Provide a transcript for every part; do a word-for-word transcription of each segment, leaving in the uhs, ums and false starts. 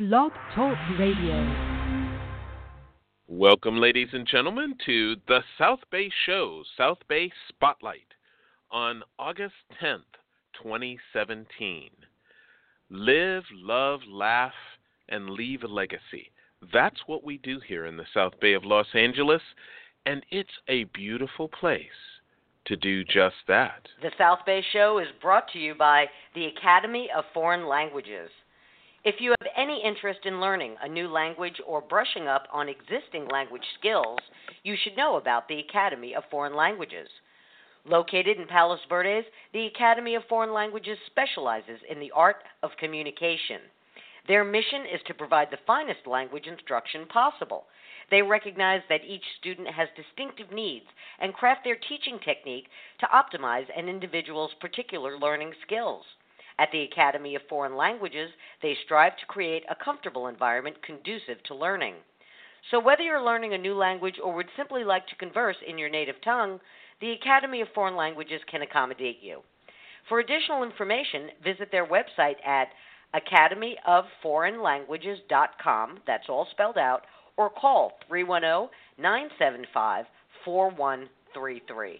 Blog Talk Radio. Welcome, ladies and gentlemen, to the South Bay Show, South Bay Spotlight, on August tenth, twenty seventeen. Live, love, laugh, and leave a legacy. That's what we do here in the South Bay of Los Angeles, and it's a beautiful place to do just that. The South Bay Show is brought to you by the Academy of Foreign Languages. If you have any interest in learning a new language or brushing up on existing language skills, you should know about the Academy of Foreign Languages. Located in Palos Verdes, the Academy of Foreign Languages specializes in the art of communication. Their mission is to provide the finest language instruction possible. They recognize that each student has distinctive needs and craft their teaching technique to optimize an individual's particular learning skills. At the Academy of Foreign Languages, they strive to create a comfortable environment conducive to learning. So whether you're learning a new language or would simply like to converse in your native tongue, the Academy of Foreign Languages can accommodate you. For additional information, visit their website at academy of foreign languages dot com, that's all spelled out, or call three one zero, nine seven five, four one three three.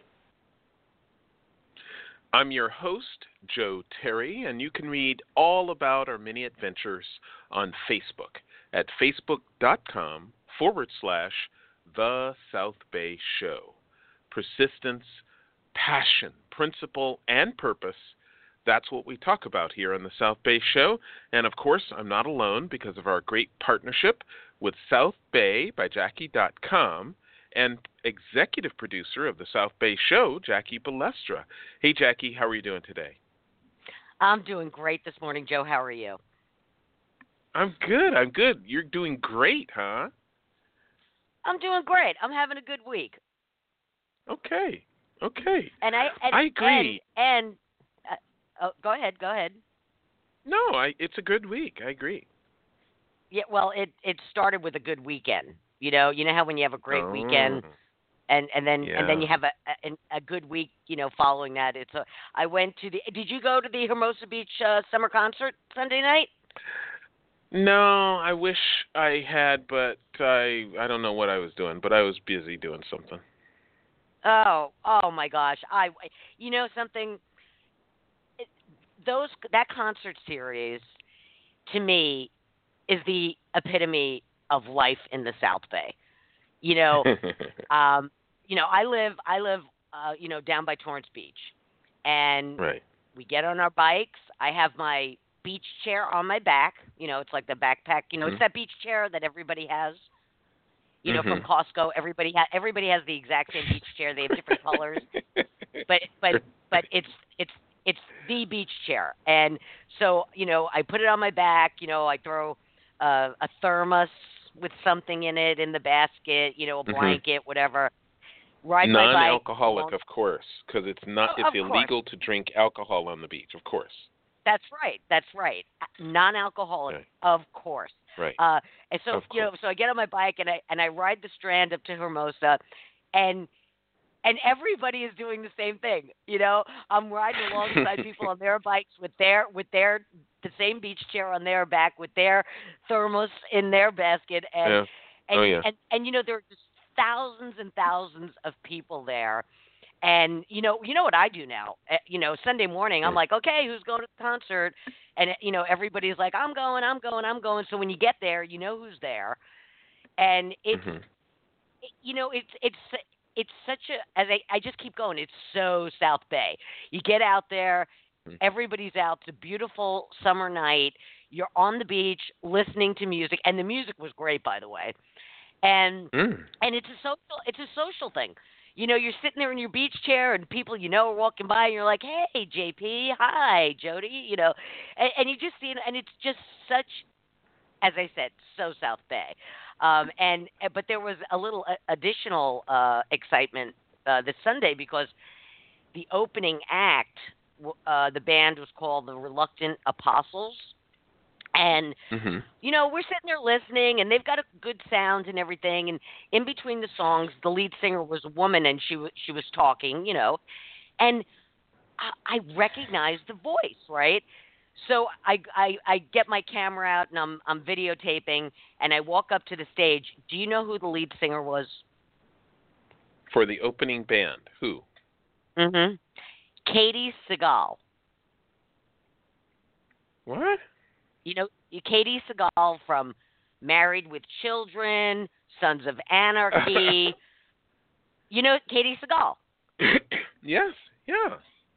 I'm your host, Joe Terry, and you can read all about our many adventures on Facebook at facebook.com forward slash The South Bay Show. Persistence, passion, principle, and purpose, that's what we talk about here on the South Bay Show. And, of course, I'm not alone because of our great partnership with South Bay by Jackie dot com and executive producer of the South Bay Show, Jackie Balestra. Hey, Jackie, how are you doing today? I'm doing great this morning, Joe. How are you? I'm good. I'm good. You're doing great, huh? I'm doing great. I'm having a good week. Okay. Okay. And I and, I agree. And, and uh, oh, go ahead. Go ahead. No, I. It's a good week. I agree. Yeah. Well, it it started with a good weekend. You know, you know how when you have a great oh. weekend, and and then yeah. and then you have a, a a good week. You know, following that, it's a. I went to the. Did you go to the Hermosa Beach uh, summer concert Sunday night? No, I wish I had, but I I don't know what I was doing, but I was busy doing something. Oh, oh my gosh! I, you know something. It, those that concert series, to me, is the epitome of life in the South Bay. You know, um, you know, I live, I live, uh, you know, down by Torrance Beach, and right. we get on our bikes. I have my beach chair on my back. You know, it's like the backpack. You know, mm-hmm. it's that beach chair that everybody has. You know, mm-hmm. from Costco, everybody ha- everybody has the exact same beach chair. They have different colors, but but but it's it's it's the beach chair. And so, you know, I put it on my back. You know, I throw uh, a thermos with something in it in the basket. You know, a blanket, mm-hmm. whatever. Ride my bike. Non-alcoholic, of course, because it's not. Oh, it's illegal course. to drink alcohol on the beach, of course. That's right. That's right. Non-alcoholic, right. of course. Right. Uh, and so of you know, so I get on my bike and I and I ride the Strand up to Hermosa, and and everybody is doing the same thing. You know, I'm riding alongside people on their bikes with their with their the same beach chair on their back with their thermos in their basket, and yeah. and, oh, yeah. and and you know there are just thousands and thousands of people there. And, you know, you know what I do now? Uh, you know, Sunday morning, I'm like, okay, who's going to the concert? And, you know, everybody's like, I'm going, I'm going, I'm going. So when you get there, you know who's there. And it's, mm-hmm. it, you know, it's, it's, it's such a, as I, I just keep going, it's so South Bay. You get out there, mm-hmm. everybody's out. It's a beautiful summer night. You're on the beach listening to music. And the music was great, by the way. And, mm. and it's a social, it's a social thing. You know, you're sitting there in your beach chair and people you know are walking by and you're like, hey, J P, hi, Jody, you know, and, and you just see it, and it's just such, as I said, so South Bay. Um, and But there was a little additional uh, excitement uh, this Sunday because the opening act, uh, the band was called the Reluctant Apostles. And, mm-hmm. you know, we're sitting there listening, and they've got a good sound and everything. And in between the songs, the lead singer was a woman, and she, w- she was talking, you know. And I, I recognized the voice, right? So I, I I get my camera out and I'm I'm videotaping and I walk up to the stage. Do you know who the lead singer was? For the opening band, who? Mm-hmm. Katie Seagal. What? You know, Katie Seagal from Married with Children, Sons of Anarchy. You know Katie Seagal? Yes, yeah.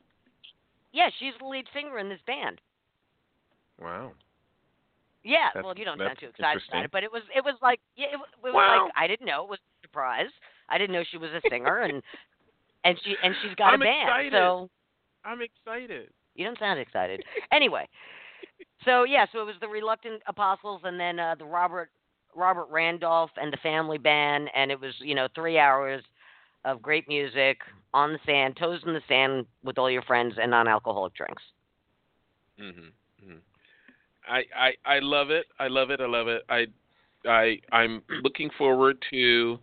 Yeah, she's the lead singer in this band. Wow. Yeah, That's, well, you don't that's sound too excited interesting. about it, but it was it was like yeah, it, was- it was Wow. like I didn't know. It was a surprise. I didn't know she was a singer, and and she and she's got I'm a band. excited. So I'm excited. you don't sound excited. Anyway, so yeah, so it was the Reluctant Apostles, and then uh, the Robert Robert Randolph and the Family Band, and it was you know three hours of great music on the sand, toes in the sand with all your friends, and non-alcoholic drinks. Mhm. Mhm. I, I I love it. I love it. I love it. I I I'm looking forward to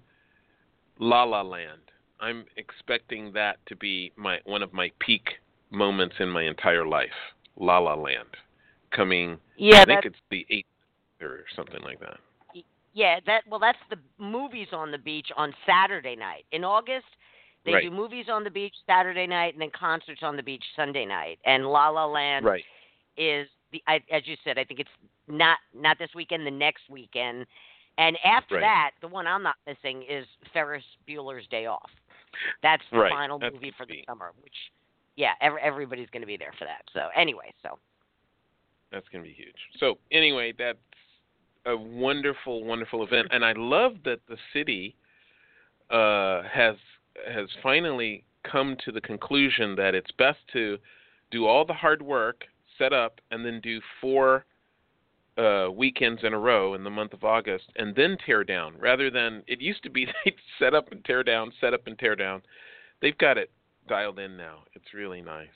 La La Land. I'm expecting that to be my one of my peak moments in my entire life. La La Land, coming. Yeah, I think that, it's the eighth or something like that. yeah. That well, that's the movies on the beach on Saturday night in August. They Right. do movies on the beach Saturday night, and then concerts on the beach Sunday night. And La La Land Right. is the I, as you said. I think it's not not this weekend, the next weekend. And after Right. that, the one I'm not missing is Ferris Bueller's Day Off. That's the Right. final That's movie for the be. summer, which, yeah, every, everybody's going to be there for that. So anyway, so. That's going to be huge. So anyway, that's a wonderful, wonderful event, and I love that the city uh, has has finally come to the conclusion that it's best to do all the hard work, set up, and then do four uh, weekends in a row in the month of August, and then tear down, rather than it used to be they'd set up and tear down, set up and tear down. They've got it dialed in now. It's really nice.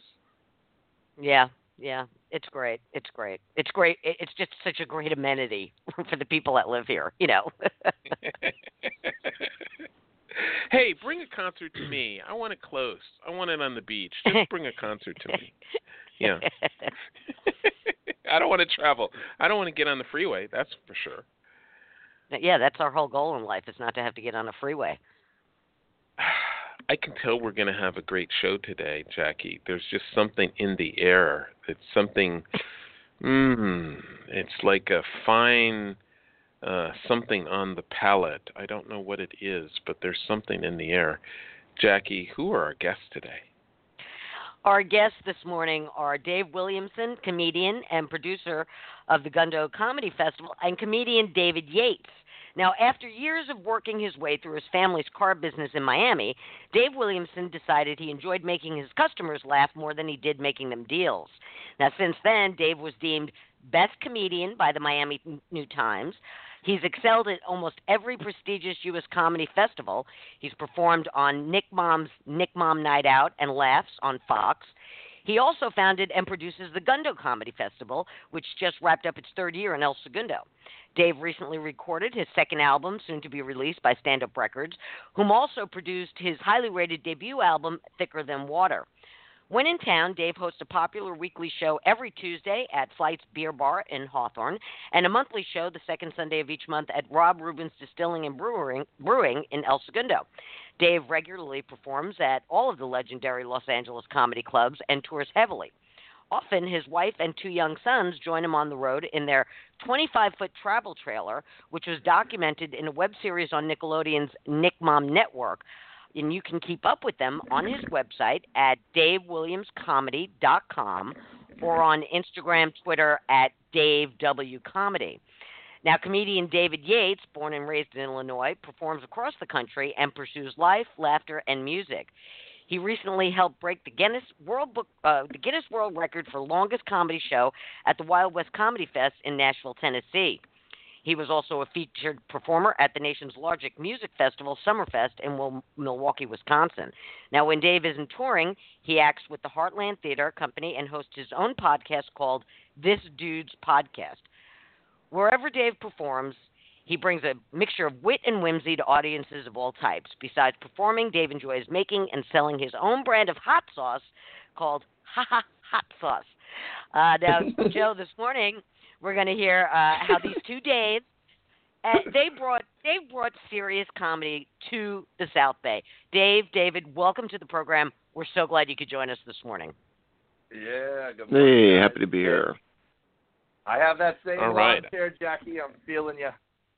Yeah, yeah, it's great. It's great. It's great. It- It's just such a great amenity for the people that live here, you know. Hey, bring a concert to me. I want it close. I want it on the beach. Just bring a concert to me. Yeah. I don't want to travel. I don't want to get on the freeway, that's for sure. Yeah, that's our whole goal in life, is not to have to get on a freeway. I can tell we're going to have a great show today, Jackie. There's just something in the air. It's something, mm, it's like a fine uh, something on the palate. I don't know what it is, but there's something in the air. Jackie, who are our guests today? Our guests this morning are Dave Williamson, comedian and producer of the Gundo Comedy Festival, and comedian David Yates. Now, after years of working his way through his family's car business in Miami, Dave Williamson decided he enjoyed making his customers laugh more than he did making them deals. Now, since then, Dave was deemed Best Comedian by the Miami New Times. He's excelled at almost every prestigious U S comedy festival. He's performed on Nick Mom's Nick Mom Night Out and Laughs on Fox. He also founded and produces the Gundo Comedy Festival, which just wrapped up its third year in El Segundo. Dave recently recorded his second album, soon to be released by Stand Up Records, whom also produced his highly rated debut album, Thicker Than Water. When in town, Dave hosts a popular weekly show every Tuesday at Flight's Beer Bar in Hawthorne, and a monthly show the second Sunday of each month at Rob Rubin's Distilling and Brewing, Brewing in El Segundo. Dave regularly performs at all of the legendary Los Angeles comedy clubs and tours heavily. Often, his wife and two young sons join him on the road in their twenty-five foot travel trailer, which was documented in a web series on Nickelodeon's Nick Mom Network. And you can keep up with them on his website at dave williams comedy dot com or on Instagram, Twitter at Dave W. Comedy. Now, comedian David Yates, born and raised in Illinois, performs across the country and pursues life, laughter, and music. He recently helped break the Guinness World Book, uh, the Guinness World Record for longest comedy show at the Wild West Comedy Fest in Nashville, Tennessee. He was also a featured performer at the nation's largest music festival, Summerfest, in Wil- Milwaukee, Wisconsin. Now, when Dave isn't touring, he acts with the Heartland Theater Company and hosts his own podcast called This Dude's Podcast. Wherever Dave performs, he brings a mixture of wit and whimsy to audiences of all types. Besides performing, Dave enjoys making and selling his own brand of hot sauce called Ha Ha Hot Sauce. Uh, now, Joe, this morning we're going to hear uh, how these two Daves uh, they brought they brought serious comedy to the South Bay. Dave, David, welcome to the program. We're so glad you could join us this morning. Yeah, good morning. Hey, guys. happy to be here. I have that same All right. lawn chair, Jackie. I'm feeling you.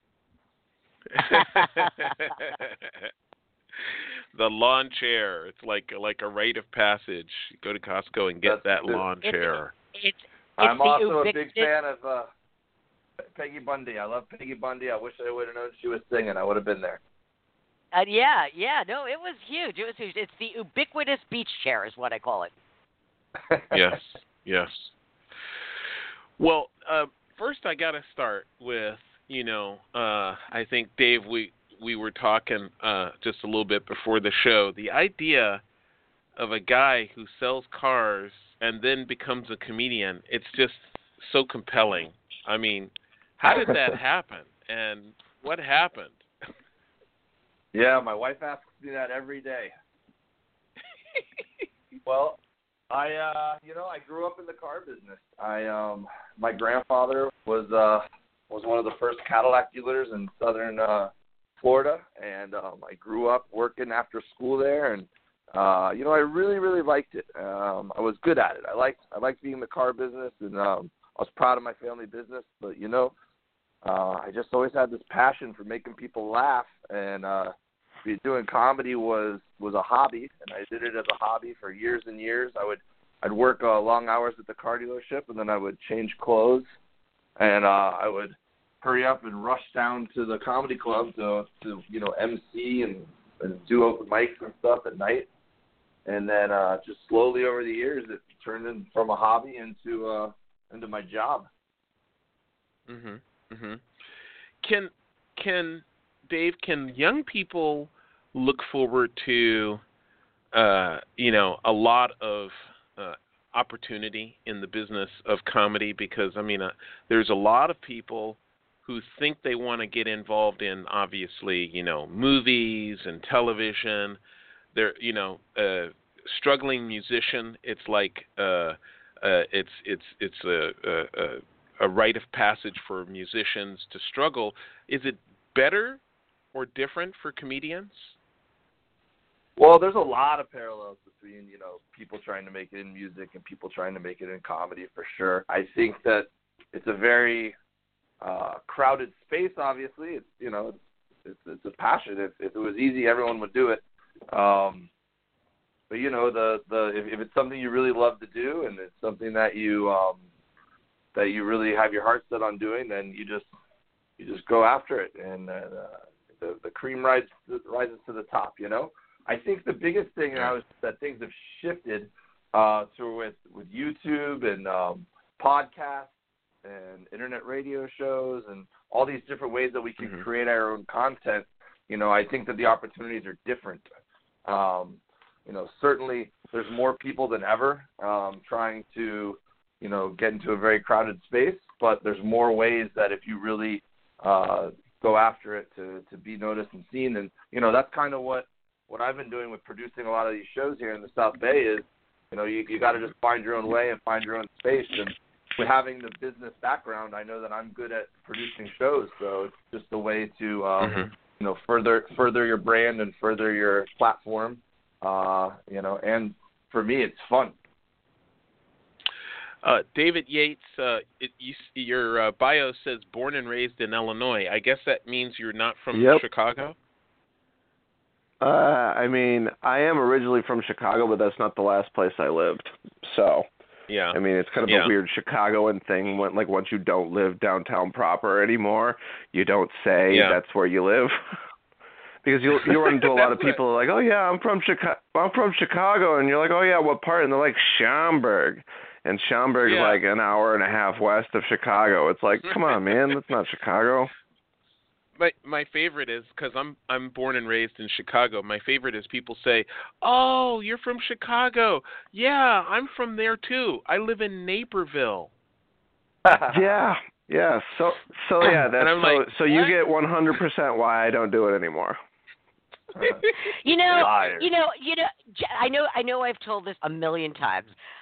The lawn chair. It's like like a rite of passage. You go to Costco and get That's that it. lawn It's, chair. it's, it's I'm the also a big ubiquitous- fan of uh, Peggy Bundy. I love Peggy Bundy. I wish I would have known she was singing. I would have been there. Uh, yeah, yeah, no, it was huge. It was huge. It's the ubiquitous beach chair, is what I call it. Yes, yes. Well, uh, first I got to start with, you know, uh, I think, Dave, we, we were talking uh, just a little bit before the show. The idea of a guy who sells cars and then becomes a comedian, it's just so compelling. I mean, how did that happen? And what happened? Yeah, my wife asks me that every day. Well, I, uh, you know, I grew up in the car business. I, um, my grandfather was uh, was one of the first Cadillac dealers in southern uh, Florida, and um, I grew up working after school there, and uh, you know, I really, really liked it. Um, I was good at it. I liked, I liked being in the car business, and um, I was proud of my family business. But you know, uh, I just always had this passion for making people laugh, and uh, doing comedy was was a hobby, and I did it as a hobby for years and years. I would I'd work uh, long hours at the car dealership, and then I would change clothes, and uh, I would hurry up and rush down to the comedy club to to you know M C and, and do open mics and stuff at night, and then uh, just slowly over the years it turned in from a hobby into uh, into my job. Mhm. Mhm. Can can Dave, can young people look forward to, uh, you know, a lot of uh, opportunity in the business of comedy? Because, I mean, uh, there's a lot of people who think they want to get involved in, obviously, you know, movies and television. They're, you know, uh, struggling musician. It's like uh, uh, it's it's it's a, a a rite of passage for musicians to struggle. Is it better or different for comedians? Well, there's a lot of parallels between, you know, people trying to make it in music and people trying to make it in comedy, for sure. I think that it's a very uh, crowded space, obviously. It's, you know, it's, it's a passion. If, if it was easy, everyone would do it. Um, but, you know, the, the if, if it's something you really love to do and it's something that you um, that you really have your heart set on doing, then you just you just go after it. And uh, The, the cream rises rises to the top, you know. I think the biggest thing now is that things have shifted uh, to with with YouTube and um, podcasts and internet radio shows and all these different ways that we can mm-hmm. create our own content. You know, I think that the opportunities are different. Um, you know, certainly there's more people than ever um, trying to, you know, get into a very crowded space, but there's more ways that if you really uh, go after it to, to be noticed and seen. And, you know, that's kind of what, what I've been doing with producing a lot of these shows here in the South Bay is, you know, you, you got to just find your own way and find your own space. And with having the business background, I know that I'm good at producing shows. So it's just a way to, um, mm-hmm. you know, further, further your brand and further your platform, uh, you know, and for me, it's fun. Uh, David Yates, uh, it, you, your uh, bio says born and raised in Illinois. I guess that means you're not from yep. Chicago? Uh, I mean, I am originally from Chicago, but that's not the last place I lived. So, yeah. I mean, it's kind of yeah. a weird Chicagoan thing. When, like, once you don't live downtown proper anymore, you don't say yeah. that's where you live. Because you you run into a lot of people who are like, oh, yeah, I'm from Chicago. I'm from Chicago. And you're like, oh, yeah, what part? And they're like, Schaumburg. And Schaumburg yeah. is like an hour and a half west of Chicago. It's like, come on, man, that's not Chicago. My my favorite is, because I'm I'm born and raised in Chicago, my favorite is people say, oh, you're from Chicago. Yeah, I'm from there too. I live in Naperville. yeah, yeah. So so yeah, that's so, like, so you get one hundred percent why I don't do it anymore. you know, Liar. you know, you know. I know, I know. I've told this a million times.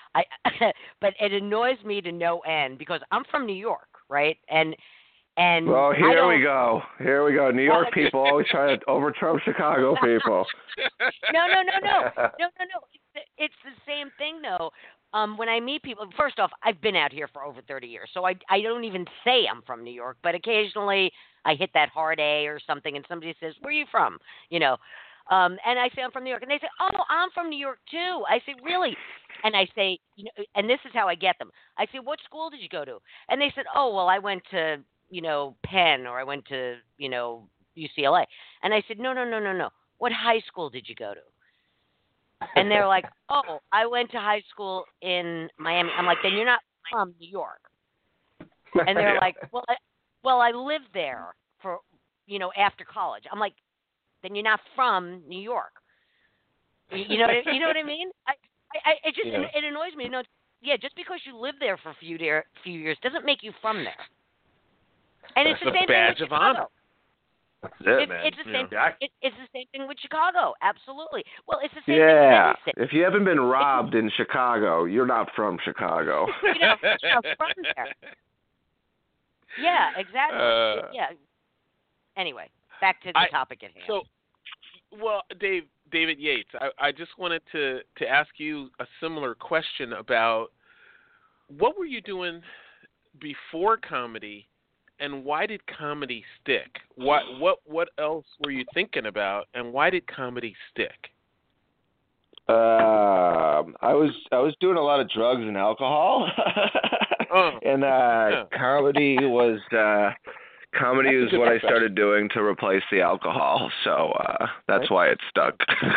I, but it annoys me to no end because I'm from New York, right? And and well, here I don't, we go. Here we go. New York people always try to overtrump Chicago people. No, no, no, no, no, no, no. It's the, it's the same thing though. Um, when I meet people, first off, I've been out here for over thirty years, so I I don't even say I'm from New York, but occasionally I hit that hard A or something, and somebody says, "Where are you from?" You know, um, and I say I'm from New York, and they say, "Oh, I'm from New York too." I say, "Really?" And I say, you know, and this is how I get them. I say, "What school did you go to?" And they said, "Oh, well, I went to you know Penn, or I went to you know U C L A." And I said, "No, no, no, no, no. What high school did you go to?" And they're like, "Oh, I went to high school in Miami." I'm like, "Then you're not from New York." And they're Yeah. like, "Well, I, well, I lived there for, you know, after college." I'm like, "Then you're not from New York." You, you know, what I, you know what I mean? I, I, it just Yeah. it annoys me. You know, yeah, just because you live there for a few year, few years doesn't make you from there. And it's the It's a same badge thing with of honor. Chicago. That's it, It's, man. it's the same. Yeah. I- It, it's the same thing with Chicago. Absolutely. Well, it's the same Yeah. thing with any city. If you haven't been robbed in Chicago, you're not from Chicago. You know, you're not from there. Yeah, exactly. Uh, yeah. Anyway, back to the I- topic at hand. So, well, Dave, David Yates, I, I just wanted to, to ask you a similar question about what were you doing before comedy, and why did comedy stick? What what what else were you thinking about, and why did comedy stick? Um, I was I was doing a lot of drugs and alcohol, Oh, and uh, yeah. comedy was uh, comedy That's a is good what I profession. started doing to replace the alcohol. So uh, that's Right. why it stuck.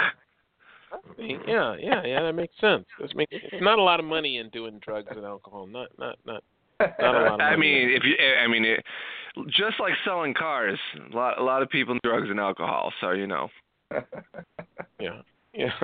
Yeah, yeah, yeah. That makes sense. That's make, it's not a lot of money in doing drugs and alcohol. Not not not not a lot of money. I mean, if you, I mean, it, just like selling cars, a lot, a lot of people do drugs and alcohol. So you know. Yeah, yeah.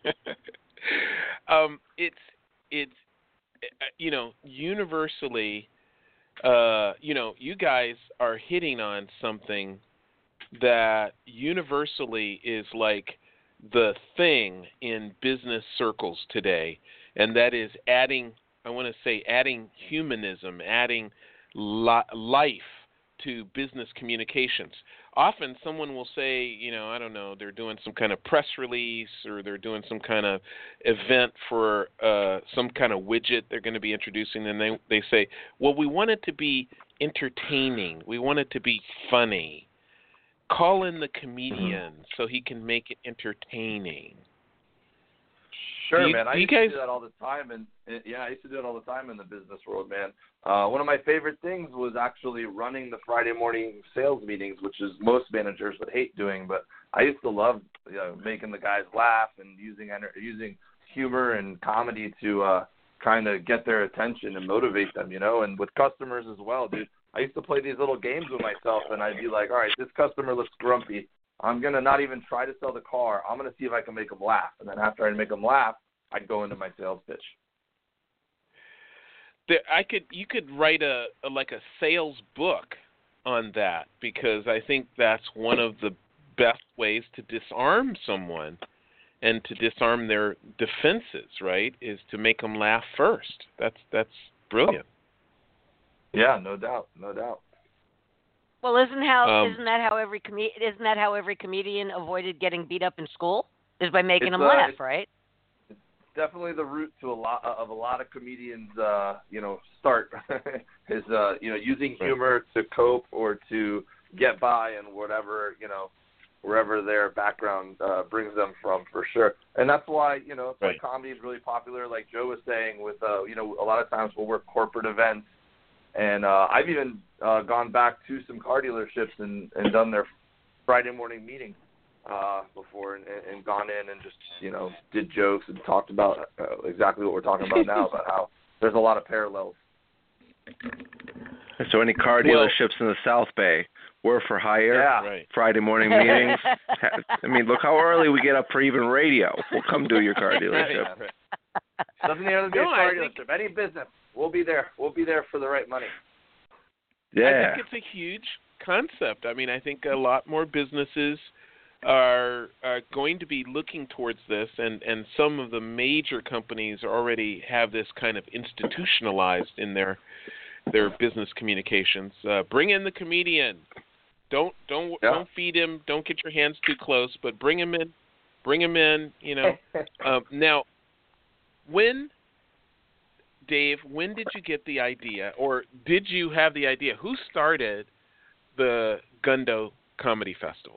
um, it's it's uh, you know universally, uh, you know, you guys are hitting on something that universally is like the thing in business circles today, and that is adding. I want to say adding humanism, adding li- life to business communications. Often someone will say, you know, I don't know, they're doing some kind of press release or they're doing some kind of event for uh, some kind of widget they're going to be introducing, and they they say, well, we want it to be entertaining. We want it to be funny. Call in the comedian mm-hmm. so he can make it entertaining. Sure, you, man. I you used guys... to do that all the time, and yeah, I used to do it all the time in the business world, man. Uh, one of my favorite things was actually running the Friday morning sales meetings, which is most managers would hate doing, but I used to love, you know, making the guys laugh and using using humor and comedy to uh, kind of get their attention and motivate them, you know. And with customers as well, dude. I used to play these little games with myself, and I'd be like, all right, this customer looks grumpy. I'm going to not even try to sell the car. I'm going to see if I can make them laugh. And then after I make them laugh, I'd go into my sales pitch. There, I could, you could write a, a like a sales book on that, because I think that's one of the best ways to disarm someone and to disarm their defenses, right, is to make them laugh first. That's that's brilliant. Yeah, no doubt, no doubt. Well, isn't how Um, isn't that how every com- isn't that how every comedian avoided getting beat up in school? Is by making It's, them uh, laugh, it's- right? Definitely the root to a lot of a lot of comedians, uh, you know, start is uh, you know, using humor to cope or to get by and whatever, you know, wherever their background uh, brings them from, for sure. And that's why, you know, it's Right. like comedy is really popular, like Joe was saying. With uh, you know, a lot of times we'll work corporate events, and uh, I've even uh, gone back to some car dealerships and, and done their Friday morning meetings uh, before, and, and gone in and just, you know, did jokes and talked about uh, exactly what we're talking about now, about how there's a lot of parallels. So any car Well- dealerships in the South Bay, we're for hire. Yeah. Right. Friday morning meetings. I mean, look how early we get up for even radio. We'll come do your car dealership. Right. Doesn't even have to be No, a car I think- dealership. Any business, we'll be there. We'll be there for the right money. Yeah. I think it's a huge concept. I mean, I think a lot more businesses are, are going to be looking towards this, and, and some of the major companies already have this kind of institutionalized in their their business communications. Uh, bring in the comedian. Don't don't Yeah. don't feed him. Don't get your hands too close, but bring him in. Bring him in. You know. um, now, when, Dave, when did you get the idea, or did you have the idea? Who started the Gundo Comedy Festival?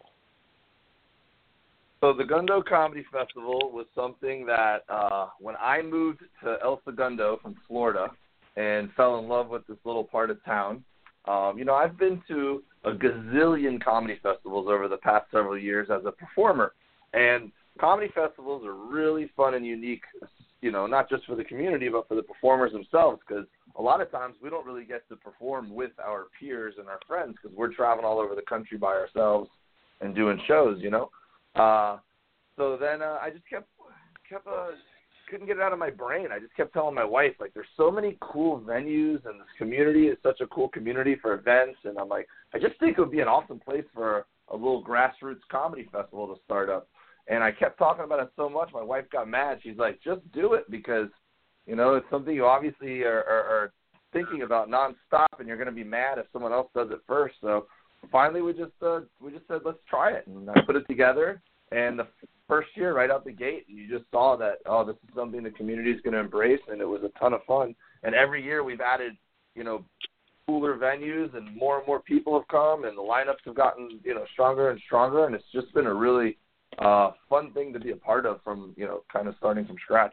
So the Gundo Comedy Festival was something that uh, when I moved to El Segundo from Florida and fell in love with this little part of town, um, you know, I've been to a gazillion comedy festivals over the past several years as a performer. And comedy festivals are really fun and unique, you know, not just for the community, but for the performers themselves, because a lot of times we don't really get to perform with our peers and our friends because we're traveling all over the country by ourselves and doing shows, you know. Uh, so then uh, I just kept, kept uh, couldn't get it out of my brain. I just kept telling my wife, like, there's so many cool venues, and this community is such a cool community for events. And I'm like, I just think it would be an awesome place for a little grassroots comedy festival to start up. And I kept talking about it so much, my wife got mad. She's like, just do it because, you know, it's something you obviously are, are, are thinking about nonstop, and you're going to be mad if someone else does it first. So finally we just uh, we just said, let's try it. And I put it together. And the first year, right out the gate, you just saw that, oh, this is something the community is going to embrace, and it was a ton of fun. And every year we've added, you know, cooler venues, and more and more people have come, and the lineups have gotten, you know, stronger and stronger, and it's just been a really uh, fun thing to be a part of from, you know, kind of starting from scratch.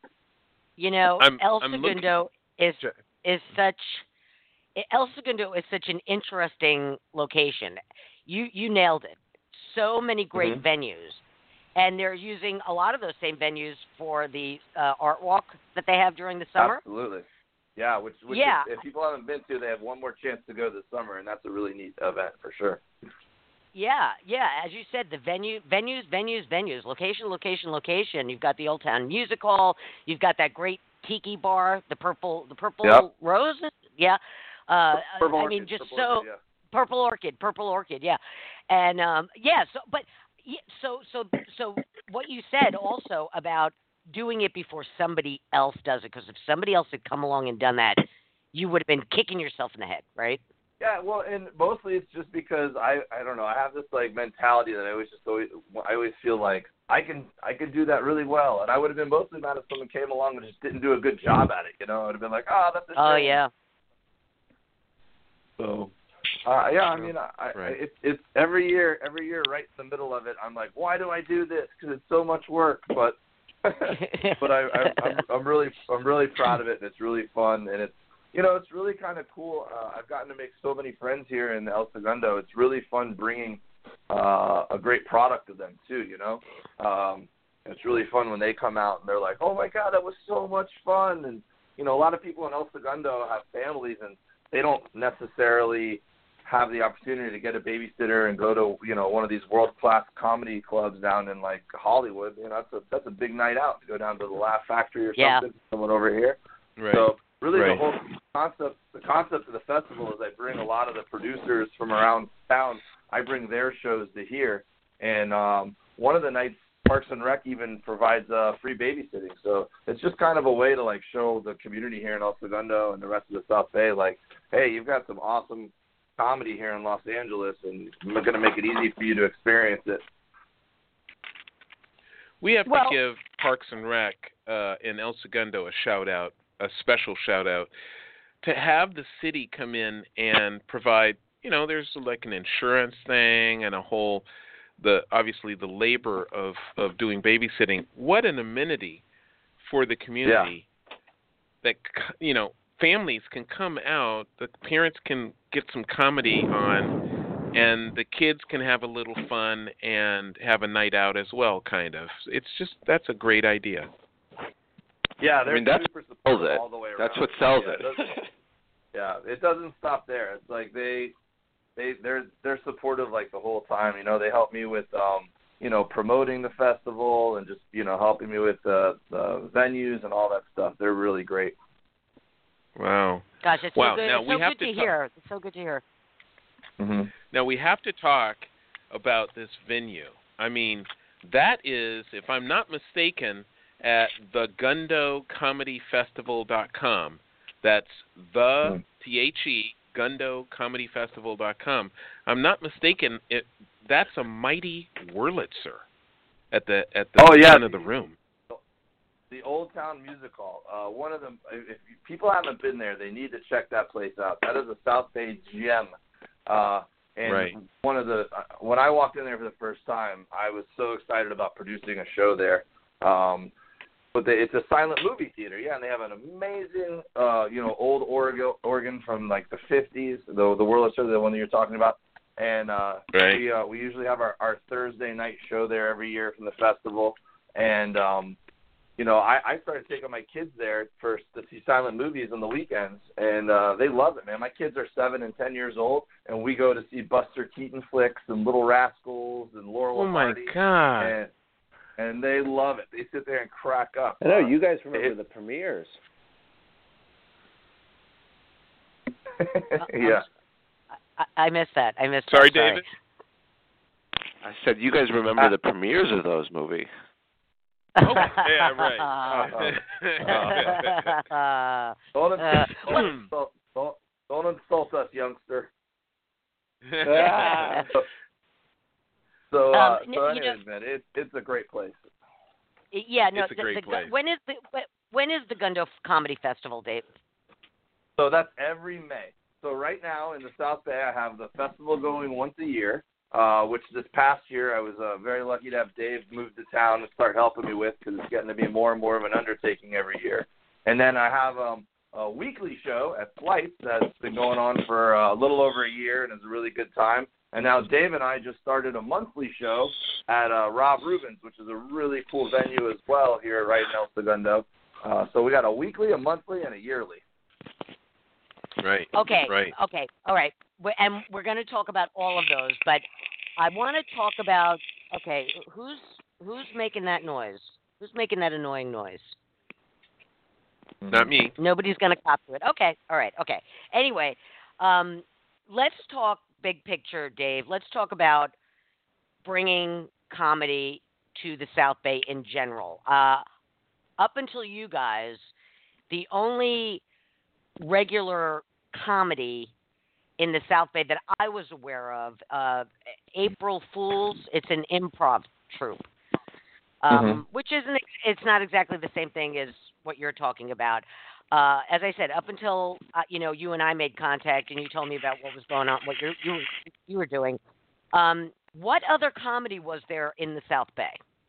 You know, I'm- El I'm Segundo is is such El Segundo is such an interesting location. You you nailed it. So many great Mhm. venues, and they're using a lot of those same venues for the uh, art walk that they have during the summer. Absolutely. Yeah, which, which Yeah. If, if people haven't been to, they have one more chance to go this summer, and that's a really neat event for sure. Yeah, yeah. As you said, the venue, venues, venues, venues, location, location, location. You've got the Old Town Music Hall. You've got that great tiki bar, the purple, the purple Yep. rose. Yeah. Uh, Purple I mean, Orchid, just Purple so Orchid, yeah. purple orchid, purple orchid. Yeah, and um, yeah. So, but yeah, so so so what you said also about doing it before somebody else does it, because if somebody else had come along and done that, you would have been kicking yourself in the head, right? Yeah, well, and mostly it's just because I I don't know, I have this like mentality that I always just always I always feel like I can I could do that really well, and I would have been mostly mad if someone came along and just didn't do a good job at it, you know. I would have been like, oh, that's a Oh shame. yeah. So, uh, yeah, I mean, I, Right. I, it's it's every year, every year, right in the middle of it, I'm like, why do I do this? Because it's so much work, but but I, I I'm I'm really I'm really proud of it, and it's really fun, and it's you know it's really kind of cool. Uh, I've gotten to make so many friends here in El Segundo. It's really fun bringing uh, a great product to them too. You know, um, it's really fun when they come out and they're like, oh my God, that was so much fun, and you know, a lot of people in El Segundo have families and they don't necessarily have the opportunity to get a babysitter and go to, you know, one of these world-class comedy clubs down in, like, Hollywood. You know, that's a, that's a big night out to go down to the Laugh Factory or Yeah. something, someone over here. Right. So really Right. the whole concept, the concept of the festival is I bring a lot of the producers from around town. I bring their shows to here. And um, one of the nights, Parks and Rec even provides uh, free babysitting. So it's just kind of a way to, like, show the community here in El Segundo and the rest of the South Bay, like, hey, you've got some awesome comedy here in Los Angeles, and I'm going to make it easy for you to experience it. We have Well- to give Parks and Rec uh, in El Segundo a shout-out, a special shout-out, to have the city come in and provide, you know, there's like an insurance thing and a whole, the obviously the labor of, of doing babysitting. What an amenity for the community that, you know, families can come out, the parents can get some comedy on, and the kids can have a little fun and have a night out as well, kind of. It's just, that's a great idea. Yeah, I they're mean, that's super what sells supportive it. all the way around. That's what sells yeah, it. doesn't- yeah, it doesn't stop there. It's like they, they, they're they're supportive like the whole time. You know, they help me with, um, you know, promoting the festival and just you know helping me with the the venues and all that stuff. They're really great. Wow. Gosh, it's Wow, so good. now It's we so have good to to talk- hear. It's so good to hear. Mm-hmm. Now we have to talk about this venue. I mean, that is, if I'm not mistaken, at the gundo comedy festival dot com. That's the, T H E, gundo comedy festival dot com. I'm not mistaken, it that's a mighty Wurlitzer at the at the oh, yeah. front of the room. The Old Town Music Hall. Uh, one of them, if people haven't been there, they need to check that place out. That is a South Bay gem. Uh, and right. one of the, when I walked in there for the first time, I was so excited about producing a show there. Um, but they, it's a silent movie theater, yeah, and they have an amazing, uh, you know, old organ, organ from like the fifties, the the Wurlitzer, the one that you're talking about. And uh, right. we uh, we usually have our, our Thursday night show there every year from the festival, and um, you know, I, I started taking my kids there first to see silent movies on the weekends, and uh, they love it, man. My kids are seven and ten years old, and we go to see Buster Keaton flicks and Little Rascals and Laurel Oh, my Hardy, God. And, and they love it. They sit there and crack up. I know, uh, you guys remember it, the premieres. yeah. I, I missed that. I missed Sorry, that. Sorry, David? I said, you guys remember Uh, the premieres of those movies. Oh, yeah, right. don't, Uh, insult, don't, insult, don't, don't insult us, youngster. so, so, uh, Um, so you anyways, know- man, it, it's a great place. yeah, no. It's a the, great the, place. When is the when is the Gundo Comedy Festival, Dave? So that's every May. So right now in the South Bay, I have the festival going once a year, uh, which this past year I was uh, very lucky to have Dave move to town and start helping me with, because it's getting to be more and more of an undertaking every year. And then I have um, a weekly show at Flights that's been going on for uh, a little over a year and is a really good time. And now Dave and I just started a monthly show at uh, Rob Rubin's, which is a really cool venue as well here right in El Segundo. Uh, so we got a weekly, a monthly, and a yearly. Right. Okay. Right. Okay. All right. We're, and we're going to talk about all of those, but I want to talk about okay, who's who's making that noise? Who's making that annoying noise? Not me. Nobody's going to cop to it. Okay. All right. Okay. Anyway, um, let's talk big picture, Dave. Let's talk about bringing comedy to the South Bay in general. Uh, up until you guys, the only regular comedy in the South Bay that I was aware of, uh, April Fools. It's an improv troupe, um, Mm-hmm. which isn't. It's not exactly the same thing as what you're talking about. Uh, as I said, up until uh, you know you and I made contact and you told me about what was going on, what you you you were doing. Um, what other comedy was there in the South Bay?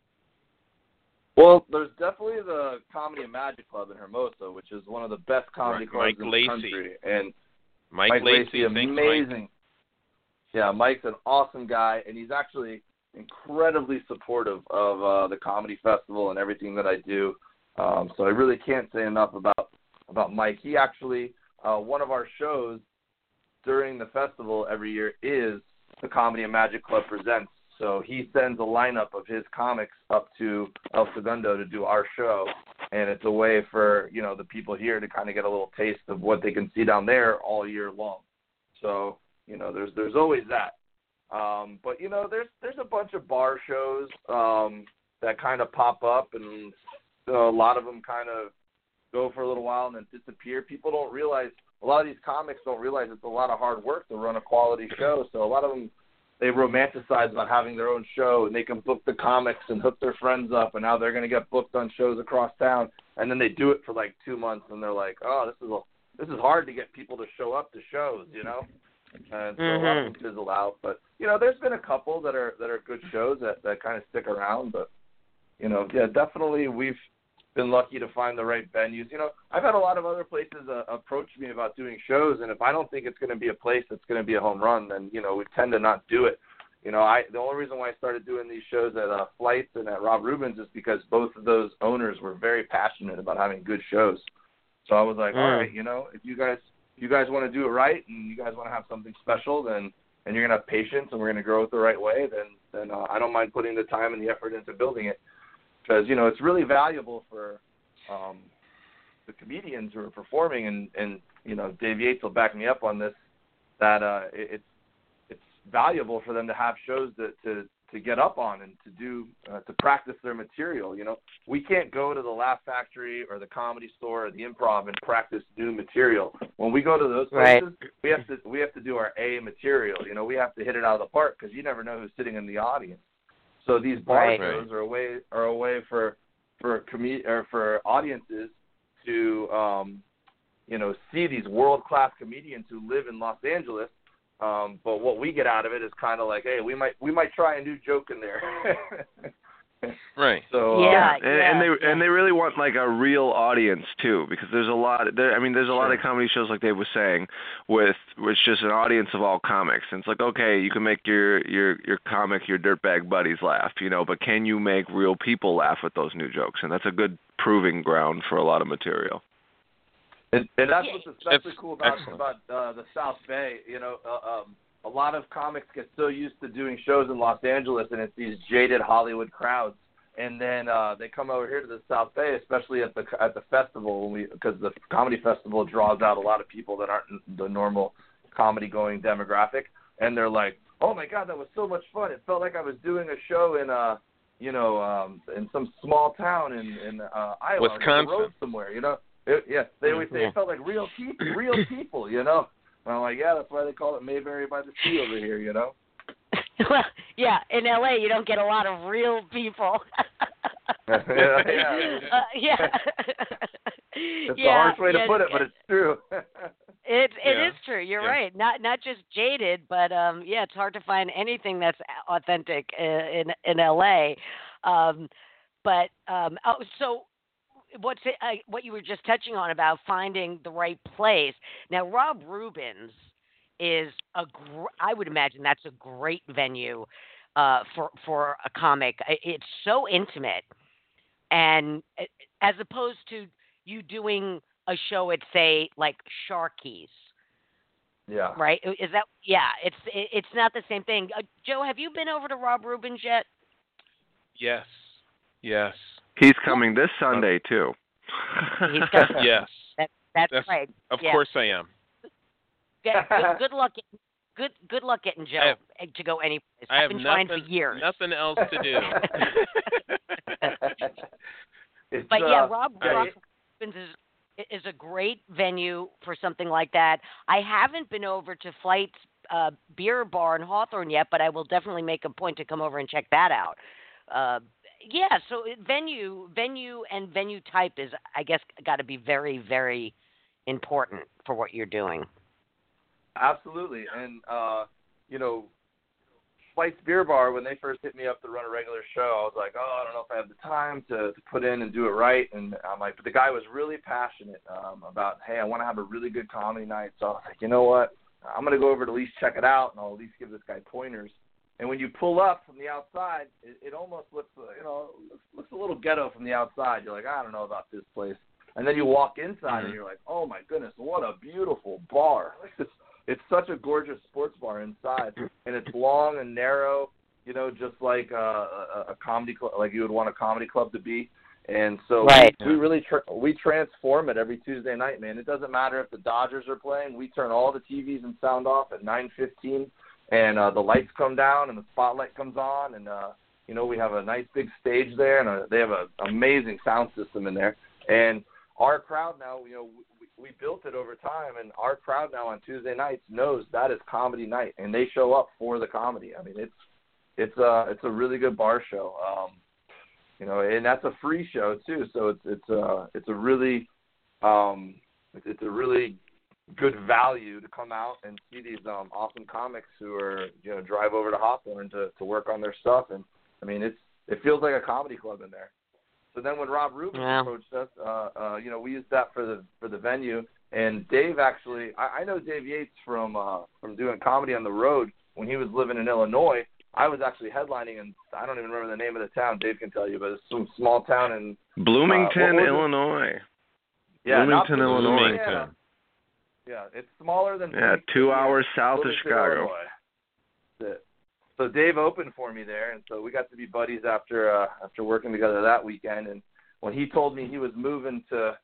Well, there's definitely the Comedy and Magic Club in Hermosa, which is one of the best comedy Right, clubs Mike in Lacey. the country. And Mike, Mike Lacey, Lacey, thanks, amazing. Mike. Yeah, Mike's an awesome guy, and he's actually incredibly supportive of uh, the comedy festival and everything that I do. Um, so I really can't say enough about about Mike. He actually, uh, one of our shows during the festival every year is the Comedy and Magic Club Presents. So he sends a lineup of his comics up to El Segundo to do our show, and it's a way for, you know, the people here to kind of get a little taste of what they can see down there all year long. So, you know, there's there's always that. Um, but, you know, there's there's a bunch of bar shows um, that kind of pop up, and so a lot of them kind of go for a little while and then disappear. People don't realize, a lot of these comics don't realize it's a lot of hard work to run a quality show. So a lot of them, they romanticize about having their own show, and they can book the comics and hook their friends up, and now they're going to get booked on shows across town. And then they do it for like two months, and they're like, oh, this is a, this is hard to get people to show up to shows, you know? And so Mm-hmm. a lot of them fizzle out. But, you know, there's been a couple that are that are good shows that, that kind of stick around. But, you know, yeah, definitely we've been lucky to find the right venues. You know, I've had a lot of other places uh, approach me about doing shows, and if I don't think it's going to be a place that's going to be a home run, then, you know, we tend to not do it. You know, I the only reason why I started doing these shows at uh, Flights and at Rob Rubin's is because both of those owners were very passionate about having good shows. So I was like, Mm. all right, you know, if you guys if you guys want to do it right and you guys want to have something special, then and you're going to have patience and we're going to grow it the right way, then then uh, I don't mind putting the time and the effort into building it. Because, you know, it's really valuable for um, the comedians who are performing, and, and, you know, Dave Yates will back me up on this, that uh, it, it's it's valuable for them to have shows that to to get up on and to do uh, to practice their material. You know, we can't go to the Laugh Factory or the Comedy Store or the Improv and practice new material. When we go to those places, right. we have to we have to do our A material. You know, we have to hit it out of the park because you never know who's sitting in the audience. So these bar right. shows are a way are a way for for com- or for audiences to um, you know see these world class comedians who live in Los Angeles. Um, but what we get out of it is kind of like, hey, we might we might try a new joke in there. Right. So yeah, uh, yeah. And, yeah, and they yeah. and they really want like a real audience too, because there's a lot. There, I mean, there's a Sure. lot of comedy shows like Dave was saying, with which just an audience of all comics. And it's like, okay, you can make your your your comic, your dirtbag buddies laugh, you know, but can you make real people laugh with those new jokes? And that's a good proving ground for a lot of material. And, and that's Yeah. what's especially It's cool about excellent. about uh, the South Bay. You know, uh, um, a lot of comics get so used to doing shows in Los Angeles, and it's these jaded Hollywood crowds. And then uh, they come over here to the South Bay, especially at the at the festival, when we because the comedy festival draws out a lot of people that aren't the normal comedy going demographic, and they're like, "Oh my God, that was so much fun! It felt like I was doing a show in uh, you know, um, in some small town in in uh, Iowa, on the Wisconsin. road somewhere, you know." It, yeah, they always say Yeah. it felt like real people, real people, you know. And I'm like, yeah, that's why they call it Mayberry by the Sea over here, you know. Well, yeah, in L A you don't get a lot of real people. yeah, yeah. Uh, yeah. It's yeah, a harsh way to yeah, put it, but it's true. It it Yeah. is true. You're Yeah. right. Not not just jaded, but um, yeah, it's hard to find anything that's authentic in in L A. Um, but um, oh, so what's it, uh, what you were just touching on about finding the right place. Now, Rob Rubin's is a gr- I would imagine that's a great venue uh, for for a comic. It's so intimate, and as opposed to you doing a show at, say, like Sharky's, Yeah. right? Is that yeah? It's it's not the same thing. Uh, Joe, have you been over to Rob Rubin's yet? Yes. Yes. He's coming this Sunday too. He's got Yes. that, that's, That's- right. Of Yeah. course I am. Get, good, good luck. Getting, good good luck getting Joe have- to go any place. I I've have been trying nothing, for years. nothing else to do. It's, But yeah, uh, Rob I- Rob Rubin's is is a great venue for something like that. I haven't been over to Flight's uh, Beer Bar in Hawthorne yet, but I will definitely make a point to come over and check that out. Uh, yeah, so venue, venue, and venue type is, I guess, got to be very, very important for what you're doing. Absolutely. And, uh, you know, Flight's Beer Bar, when they first hit me up to run a regular show, I was like, oh, I don't know if I have the time to, to put in and do it right. And I'm like, but the guy was really passionate um, about, hey, I want to have a really good comedy night. So I was like, you know what? I'm going to go over to at least check it out, and I'll at least give this guy pointers. And when you pull up from the outside, it, it almost looks, you know, looks, looks a little ghetto from the outside. You're like, I don't know about this place. And then you walk inside, Mm-hmm. and you're like, oh, my goodness, what a beautiful bar. Like it's, it's such a gorgeous sports bar inside, and it's long and narrow, you know, just like a, a, a comedy club, like you would want a comedy club to be. And so Right. we, we really tra- we transform it every Tuesday night, man. It doesn't matter if the Dodgers are playing. We turn all the T Vs and sound off at nine fifteen, and uh, the lights come down and the spotlight comes on, and uh, you know, we have a nice big stage there, and a, they have an amazing sound system in there. And our crowd now, you know, we, we built it over time, and our crowd now on Tuesday nights knows that is comedy night, and they show up for the comedy. I mean, it's it's a it's a really good bar show. Um, You know, and that's a free show too, so it's it's a it's a really um, it's a really good value to come out and see these um, awesome comics who are, you know, drive over to Hawthorne to, to work on their stuff, and I mean it's it feels like a comedy club in there. So then when Rob Rubin Yeah. approached us, uh, uh, you know, we used that for the for the venue, and Dave actually I, I know Dave Yates from uh, from doing comedy on the road when he was living in Illinois. I was actually headlining, and I don't even remember the name of the town. Dave can tell you, but it's some small town in Bloomington, uh, Illinois. yeah, not Bloomington, Illinois. Yeah, yeah, it's smaller than Yeah, Phoenix, two Indiana, hours south of Bloomington, Chicago. Illinois. That's it. So Dave opened for me there, and so we got to be buddies after uh, after working together that weekend. And when he told me he was moving to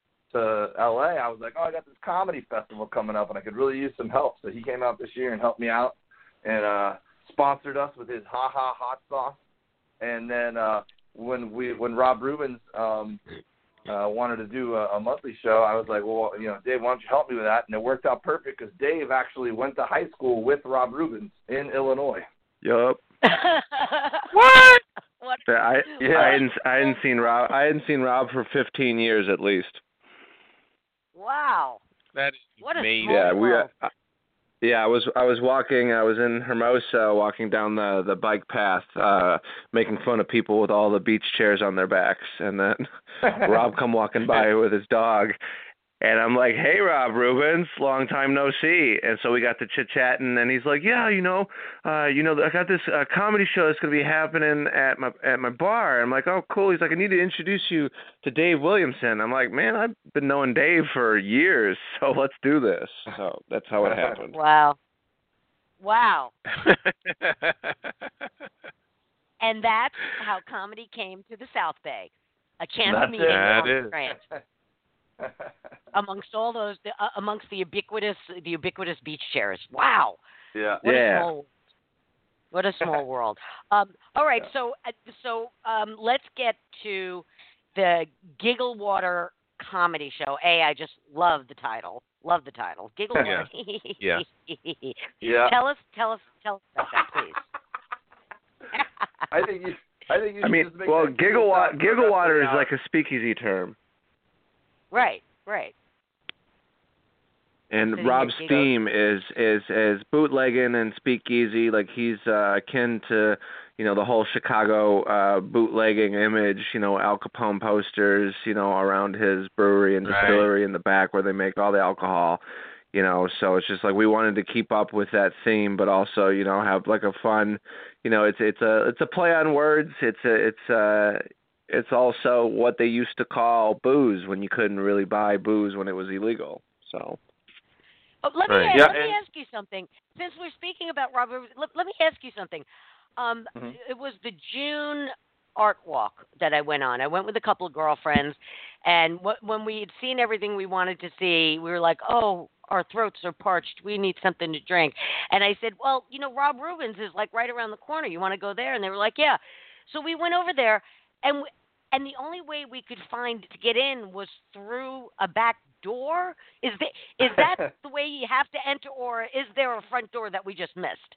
to L A, I was like, oh, I got this comedy festival coming up, and I could really use some help. So he came out this year and helped me out, and uh, sponsored us with his Ha Ha hot sauce. And then uh, when we when Rob Rubens um, uh, wanted to do a, a monthly show, I was like, well, you know, Dave, why don't you help me with that? And it worked out perfect because Dave actually went to high school with Rob Rubens in Illinois. Yup. What? What? I Yeah. I hadn't I hadn't seen Rob I hadn't seen Rob for fifteen years at least. Wow. That is What a amazing. small Yeah, we. world. Uh, yeah, I was I was walking. I was in Hermosa, walking down the the bike path, uh, making fun of people with all the beach chairs on their backs, and then Rob come walking by with his dog, and I'm like, "Hey, Rob Rubens, long time no see." And so we got to chit chatting, and he's like, "Yeah, you know, uh, you know, I got this uh, comedy show that's gonna be happening at my at my bar." I'm like, "Oh, cool." He's like, "I need to introduce you to Dave Williamson." I'm like, "Man, I've been knowing Dave for years, so let's do this." So that's how it happened. Wow. Wow. And that's how comedy came to the South Bay. A chance That's meeting it. on That the is. Strand. Amongst all those, uh, amongst the ubiquitous, the ubiquitous beach chairs. Wow. Yeah. What Yeah. a small, what a small world. Um, all right, Yeah. so uh, so um, let's get to the Giggle Water comedy show. A, I just love the title. Love the title. Giggle Water. Yeah. Yeah. Tell us, tell us, tell us about that, please. I think you. I think you. I should mean, just make well, that giggle sound water, for the giggle rest of water the is hour. like a speakeasy term. Right, right. And Sitting Rob's at Giggle- theme is is is bootlegging and speakeasy. Like he's uh, akin to, you know, the whole Chicago uh, bootlegging image. You know, Al Capone posters. You know, around his brewery and Right. distillery in the back where they make all the alcohol. You know, so it's just like we wanted to keep up with that theme, but also, you know, have like a fun. You know, it's it's a it's a play on words. It's a it's a it's also what they used to call booze when you couldn't really buy booze when it was illegal. So. Oh, let me Right. ask, Yeah, let me and- ask you something. Since we're speaking about Robert, let, let me ask you something. Um, Mhm. It was the June art walk that I went on. I went with a couple of girlfriends, and wh- when we had seen everything we wanted to see, we were like, "Oh, our throats are parched. We need something to drink." And I said, "Well, you know, Rob Rubens is like right around the corner. You want to go there?" And they were like, "Yeah." So we went over there, and we, and the only way we could find to get in was through a back door. Is that is that the way you have to enter, or is there a front door that we just missed?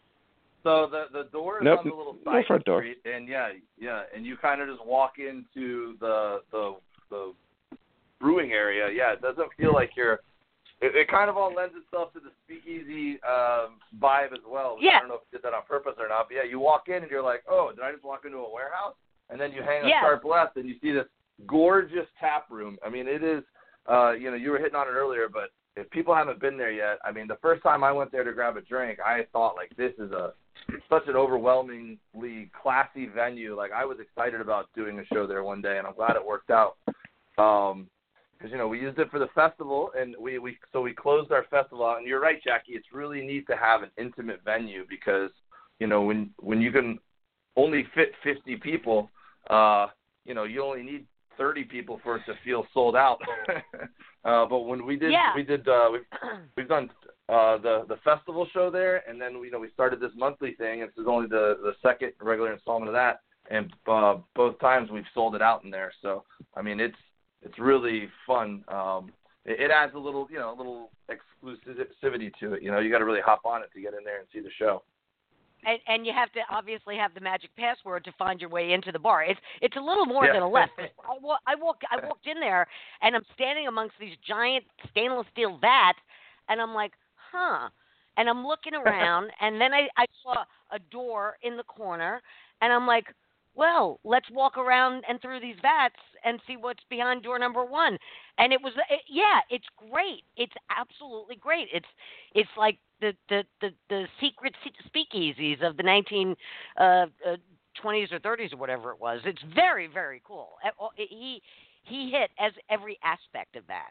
So the the door is Nope, on the little no side front door. street, and yeah, yeah, and you kind of just walk into the the the brewing area. Yeah, it doesn't feel like you're. It, it kind of all lends itself to the speakeasy um, vibe as well. which Yeah. I don't know if you did that on purpose or not, but yeah, you walk in and you're like, oh, did I just walk into a warehouse? And then you hang a Yeah. sharp left and you see this gorgeous tap room. I mean, it is. Uh, you know, you were hitting on it earlier, but if people haven't been there yet, I mean, the first time I went there to grab a drink, I thought like this is a such an overwhelmingly classy venue. Like I was excited about doing a show there one day, and I'm glad it worked out. Um, because you know we used it for the festival, and we, we so we closed our festival out. And you're right, Jackie. It's really neat to have an intimate venue because you know when when you can only fit fifty people, uh, you know you only need thirty people for it to feel sold out. uh, but when we did, Yeah. we did, uh, we've, we've done uh, the the festival show there, and then you know we started this monthly thing. And this is only the the second regular installment of that, and uh, both times we've sold it out in there. So I mean, it's it's really fun. Um, it, it adds a little, you know, a little exclusivity to it. You know, you got to really hop on it to get in there and see the show. And, and you have to obviously have the magic password to find your way into the bar. It's it's a little more Yeah. than a left. I, wa- I walk I walked in there and I'm standing amongst these giant stainless steel vats, and I'm like, huh. And I'm looking around, and then I, I saw a door in the corner, and I'm like, well, let's walk around and through these vats and see what's behind door number one. And it was, it, yeah, it's great. It's absolutely great. It's it's like the the the, the secret speakeasies of the nineteen twenties or thirties or whatever it was. It's very very cool. He he hit as every aspect of that,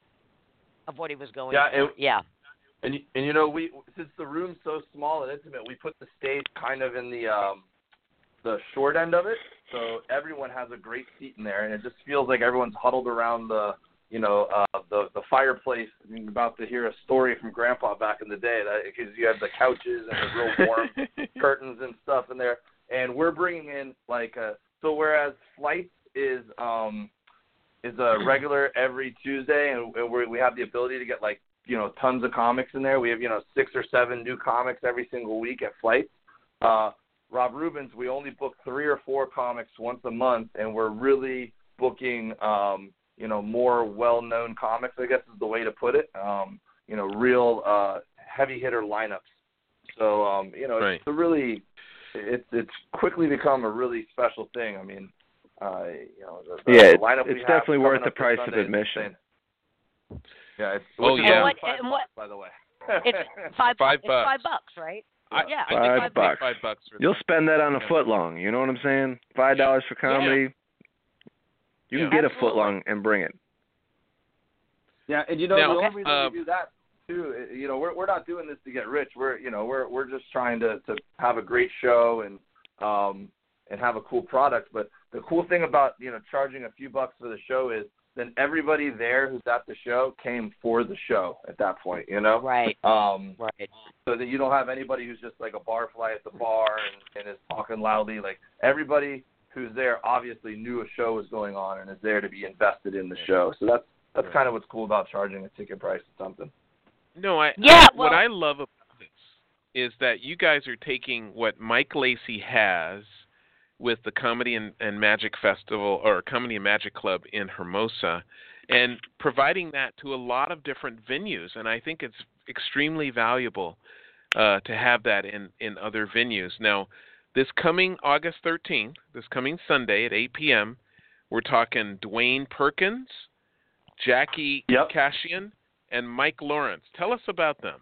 of what he was going. Yeah, for. it- yeah. And you- and you know we since the room's so small and intimate, we put the stage kind of in the um, the short end of it, so everyone has a great seat in there, and it just feels like everyone's huddled around the you know uh, the the fireplace, and about to hear a story from Grandpa back in the day, that because you have the couches and it's real warm. curtains and stuff in there. And we're bringing in like a so whereas Flights is um is a regular every Tuesday, and we we have the ability to get like you know tons of comics in there. We have you know six or seven new comics every single week at Flights. Uh, Rob Rubens, we only book three or four comics once a month, and we're really booking um, you know more well-known comics, I guess is the way to put it. Um, you know, real uh, heavy hitter lineups. So um, you know, right. it's a really it's it's quickly become a really special thing. I mean, uh, you know, the, the, yeah, the lineup it's we definitely have worth the up price Sunday of admission. Yeah, it's oh which yeah, is what, five and what, bucks, by the way. it's five, Five it's bucks. five bucks, right? I, yeah, I think Five I'd bucks. pay five bucks for You'll that. spend that on a Yeah. foot long. You know what I'm saying? Five dollars for comedy. You Yeah. can get Absolutely. a foot long and bring it. Yeah, and you know Now, the only okay, reason uh, we do that too, you know, we're we're not doing this to get rich. We're you know we're we're just trying to to have a great show and um and have a cool product. But the cool thing about you know charging a few bucks for the show is then everybody there who's at the show came for the show at that point. You know, Right. Um, Right. so that you don't have anybody who's just like a barfly at the bar and, and is talking loudly. Like everybody who's there obviously knew a show was going on and is there to be invested in the show. So that's that's Right. kind of what's cool about charging a ticket price or something. No, I, Yeah, I what well- I love about this is that you guys are taking what Mike Lacey has with the Comedy and, and Magic Festival or Comedy and Magic Club in Hermosa and providing that to a lot of different venues. And I think it's extremely valuable uh, to have that in, in other venues. Now, this coming August thirteenth, this coming Sunday at eight p.m., we're talking Dwayne Perkins, Jackie Yep. Cashian, and Mike Lawrence. Tell us about them.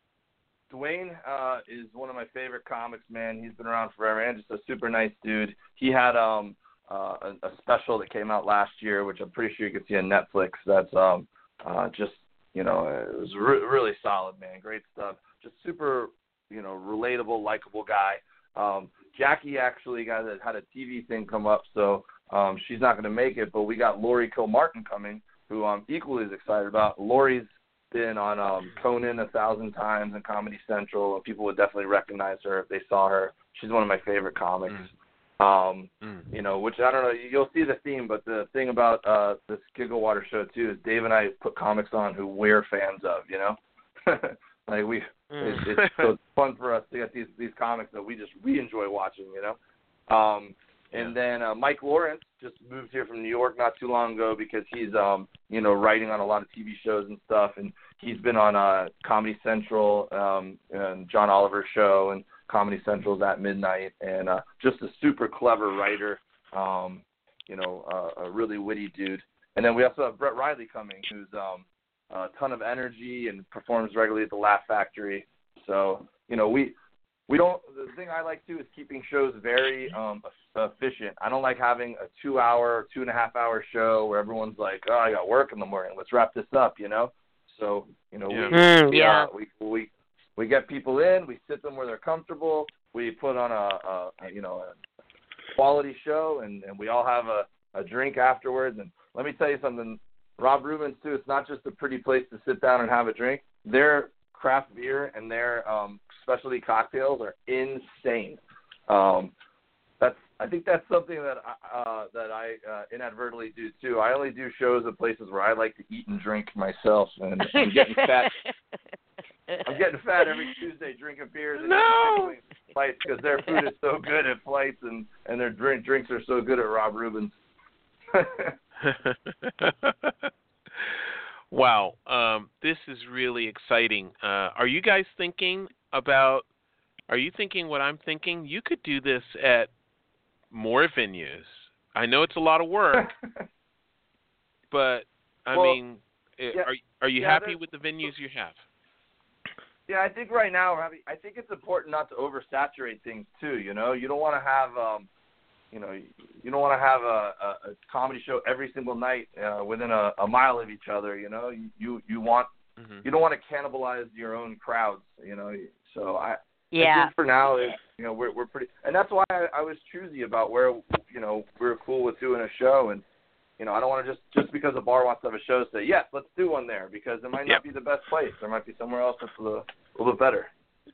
Dwayne uh, is one of my favorite comics, man. He's been around forever and just a super nice dude. He had um, uh, a, a special that came out last year, which I'm pretty sure you can see on Netflix. That's um, uh, just, you know, it was re- really solid, man. Great stuff. Just super, you know, relatable, likable guy. Um, Jackie actually got a, had a T V thing come up, so um, she's not going to make it, but we got Lori Kilmartin coming, who I'm equally as excited about. Lori's been on um, Conan a thousand times and Comedy Central, and people would definitely recognize her if they saw her. She's one of my favorite comics. Mm. Um, mm. You know, which I don't know. You'll see the theme, but the thing about uh, this Giggle Water show too is Dave and I put comics on who we're fans of. You know, like we, mm. it's, it's so it's fun for us to get these these comics that we just we enjoy watching. You know. Um, And yeah. then uh, Mike Lawrence just moved here from New York not too long ago because he's, um, you know, writing on a lot of T V shows and stuff. And he's been on uh, Comedy Central um, and John Oliver's show and Comedy Central's At Midnight. And uh, just a super clever writer, um, you know, uh, a really witty dude. And then we also have Brett Riley coming, who's um, a ton of energy and performs regularly at the Laugh Factory. So, you know, we... We don't. The thing I like too is keeping shows very um, efficient. I don't like having a two-hour, two and a half hour show where everyone's like, "Oh, I got work in the morning. Let's wrap this up," you know. So, you know, yeah. we mm, we, yeah. uh, we we we get people in. We sit them where they're comfortable. We put on a, a, a you know a quality show, and, and we all have a, a drink afterwards. And let me tell you something, Rob Rubens too. It's not just a pretty place to sit down and have a drink. Their craft beer and their um, specialty cocktails are insane. Um, that's I think that's something that I, uh, that I uh, inadvertently do too. I only do shows at places where I like to eat and drink myself, and I'm getting fat. I'm getting fat every Tuesday drinking beers and no! Flights because their food is so good at Flights and, and their drink drinks are so good at Rob Rubens. Wow, um, this is really exciting. Uh, are you guys thinking about, are you thinking what I'm thinking? You could do this at more venues. I know it's a lot of work, but, I well, mean, yeah, are, are you yeah, happy with the venues you have? Yeah, I think right now we're having, I think it's important not to oversaturate things too, you know? You don't want to have, um, you know, you don't want to have a, a, a comedy show every single night uh, within a, a mile of each other. You know, you you, you want mm-hmm. you don't want to cannibalize your own crowds. You know, so I, yeah. I think for now, it, you know, we're we're pretty, and that's why I, I was choosy about where you know we're cool with doing a show, and you know, I don't want to just just because a bar wants to have a show say yes, let's do one there because it might yep. not be the best place. There might be somewhere else that's a little, a little bit better.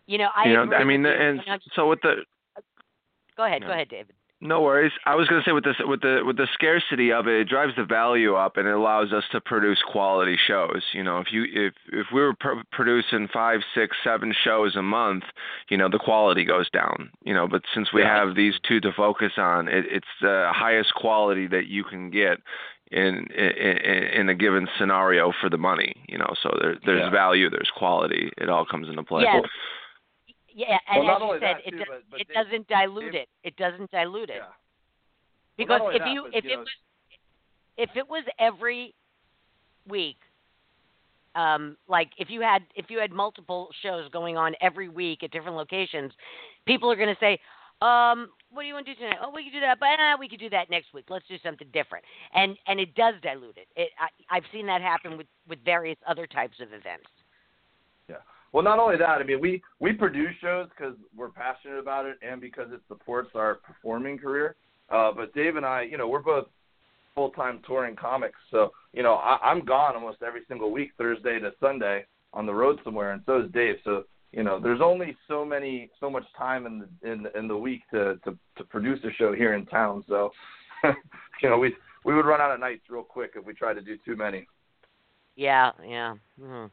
You know, I you know, agree I mean, with you. and so with the one hundred percent. Go ahead. and I agree so with with you. the one hundred percent. Go ahead. you Go know, ahead, David. no worries. I was going to say with this, with the with the scarcity of it, it drives the value up, and it allows us to produce quality shows. You know, if you if if we were pr- producing five, six, seven shows a month, you know, the quality goes down. You know, but since we Yeah. have these two to focus on, it, it's the highest quality that you can get in in, in a given scenario for the money. You know, so there, there's Yeah. value, there's quality. It all comes into play. Yes. Yeah, and Well, not as you only said, that, it too, does, but- but it they- doesn't dilute they- it. It doesn't dilute it. Yeah. Well, Because not only if that, you but, if you it know, was if it was every week, um, like if you had if you had multiple shows going on every week at different locations, people are going to say, um, "What do you want to do tonight? Oh, we could do that, but uh, we could do that next week. Let's do something different." And and it does dilute it. It I, I've seen that happen with with various other types of events. Yeah. Well, not only that, I mean, we, we produce shows because we're passionate about it and because it supports our performing career. Uh, but Dave and I, you know, we're both full-time touring comics. So, you know, I, I'm gone almost every single week, Thursday to Sunday, on the road somewhere, and so is Dave. So, you know, there's only so many, so much time in the in, in the week to, to, to produce a show here in town. So, you know, we we would run out of nights real quick if we tried to do too many. Yeah, yeah. Mm-hmm.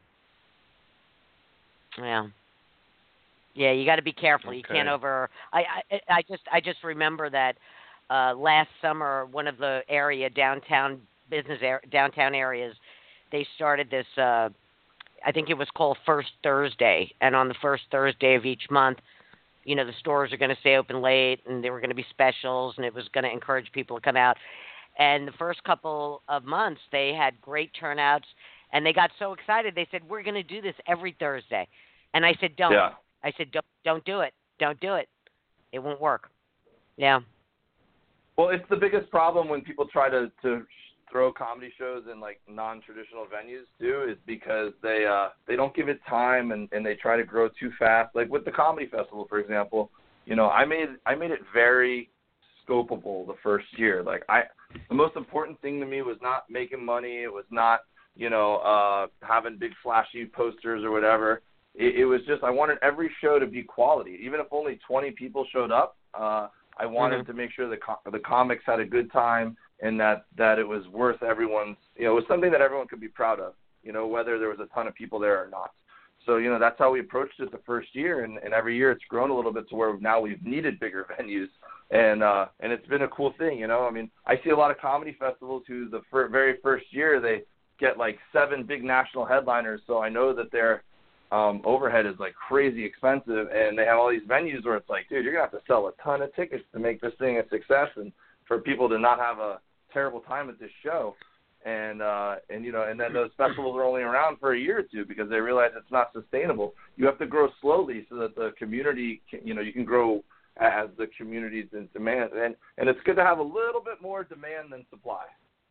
Yeah. Yeah, you got to be careful. Okay. You can't over. I, I I just I just remember that uh, last summer, one of the area downtown business er- downtown areas, they started this. Uh, I think it was called First Thursday, and on the first Thursday of each month, you know, the stores are going to stay open late, and there were going to be specials, and it was going to encourage people to come out. And the first couple of months, they had great turnouts, and they got so excited. They said, "We're going to do this every Thursday," and I said, "Don't." Yeah. I said, "Don't, don't do it. Don't do it. It won't work." Yeah. Well, it's the biggest problem when people try to, to throw comedy shows in like non-traditional venues too, is because they uh, they don't give it time and, and they try to grow too fast. Like with the comedy festival, for example, you know, I made I made it very scopeable the first year. Like I, the most important thing to me was not making money. It was not, you know, uh, having big flashy posters or whatever. It, it was just I wanted every show to be quality, even if only twenty people showed up. Uh, I wanted Mm-hmm. to make sure the co- the comics had a good time and that, that it was worth everyone's, you know, it was something that everyone could be proud of, you know, whether there was a ton of people there or not. So, you know, that's how we approached it the first year, and, and every year it's grown a little bit to where now we've needed bigger venues, and uh, and it's been a cool thing, you know. I mean, I see a lot of comedy festivals who the fir- very first year they get like seven big national headliners, so I know that their um, overhead is like crazy expensive, and they have all these venues where it's like, dude, you're going to have to sell a ton of tickets to make this thing a success and for people to not have a terrible time at this show. And, uh, and you know, and then those festivals are only around for a year or two because they realize it's not sustainable. You have to grow slowly so that the community, can, you know, you can grow as the community's in demand. And, and it's good to have a little bit more demand than supply.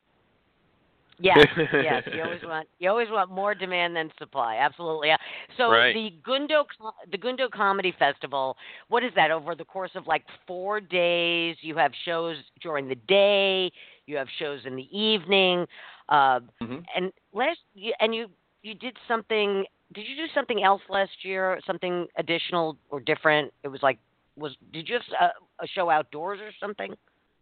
Yes, yes. You always want you always want more demand than supply. Absolutely. Yeah. So Right. the Gundo the Gundo Comedy Festival, what is that? Over the course of like four days, you have shows during the day, you have shows in the evening, uh, Mm-hmm. and last and you you did something. Did you do something else last year? Something additional or different? It was like was did you have a, a show outdoors or something?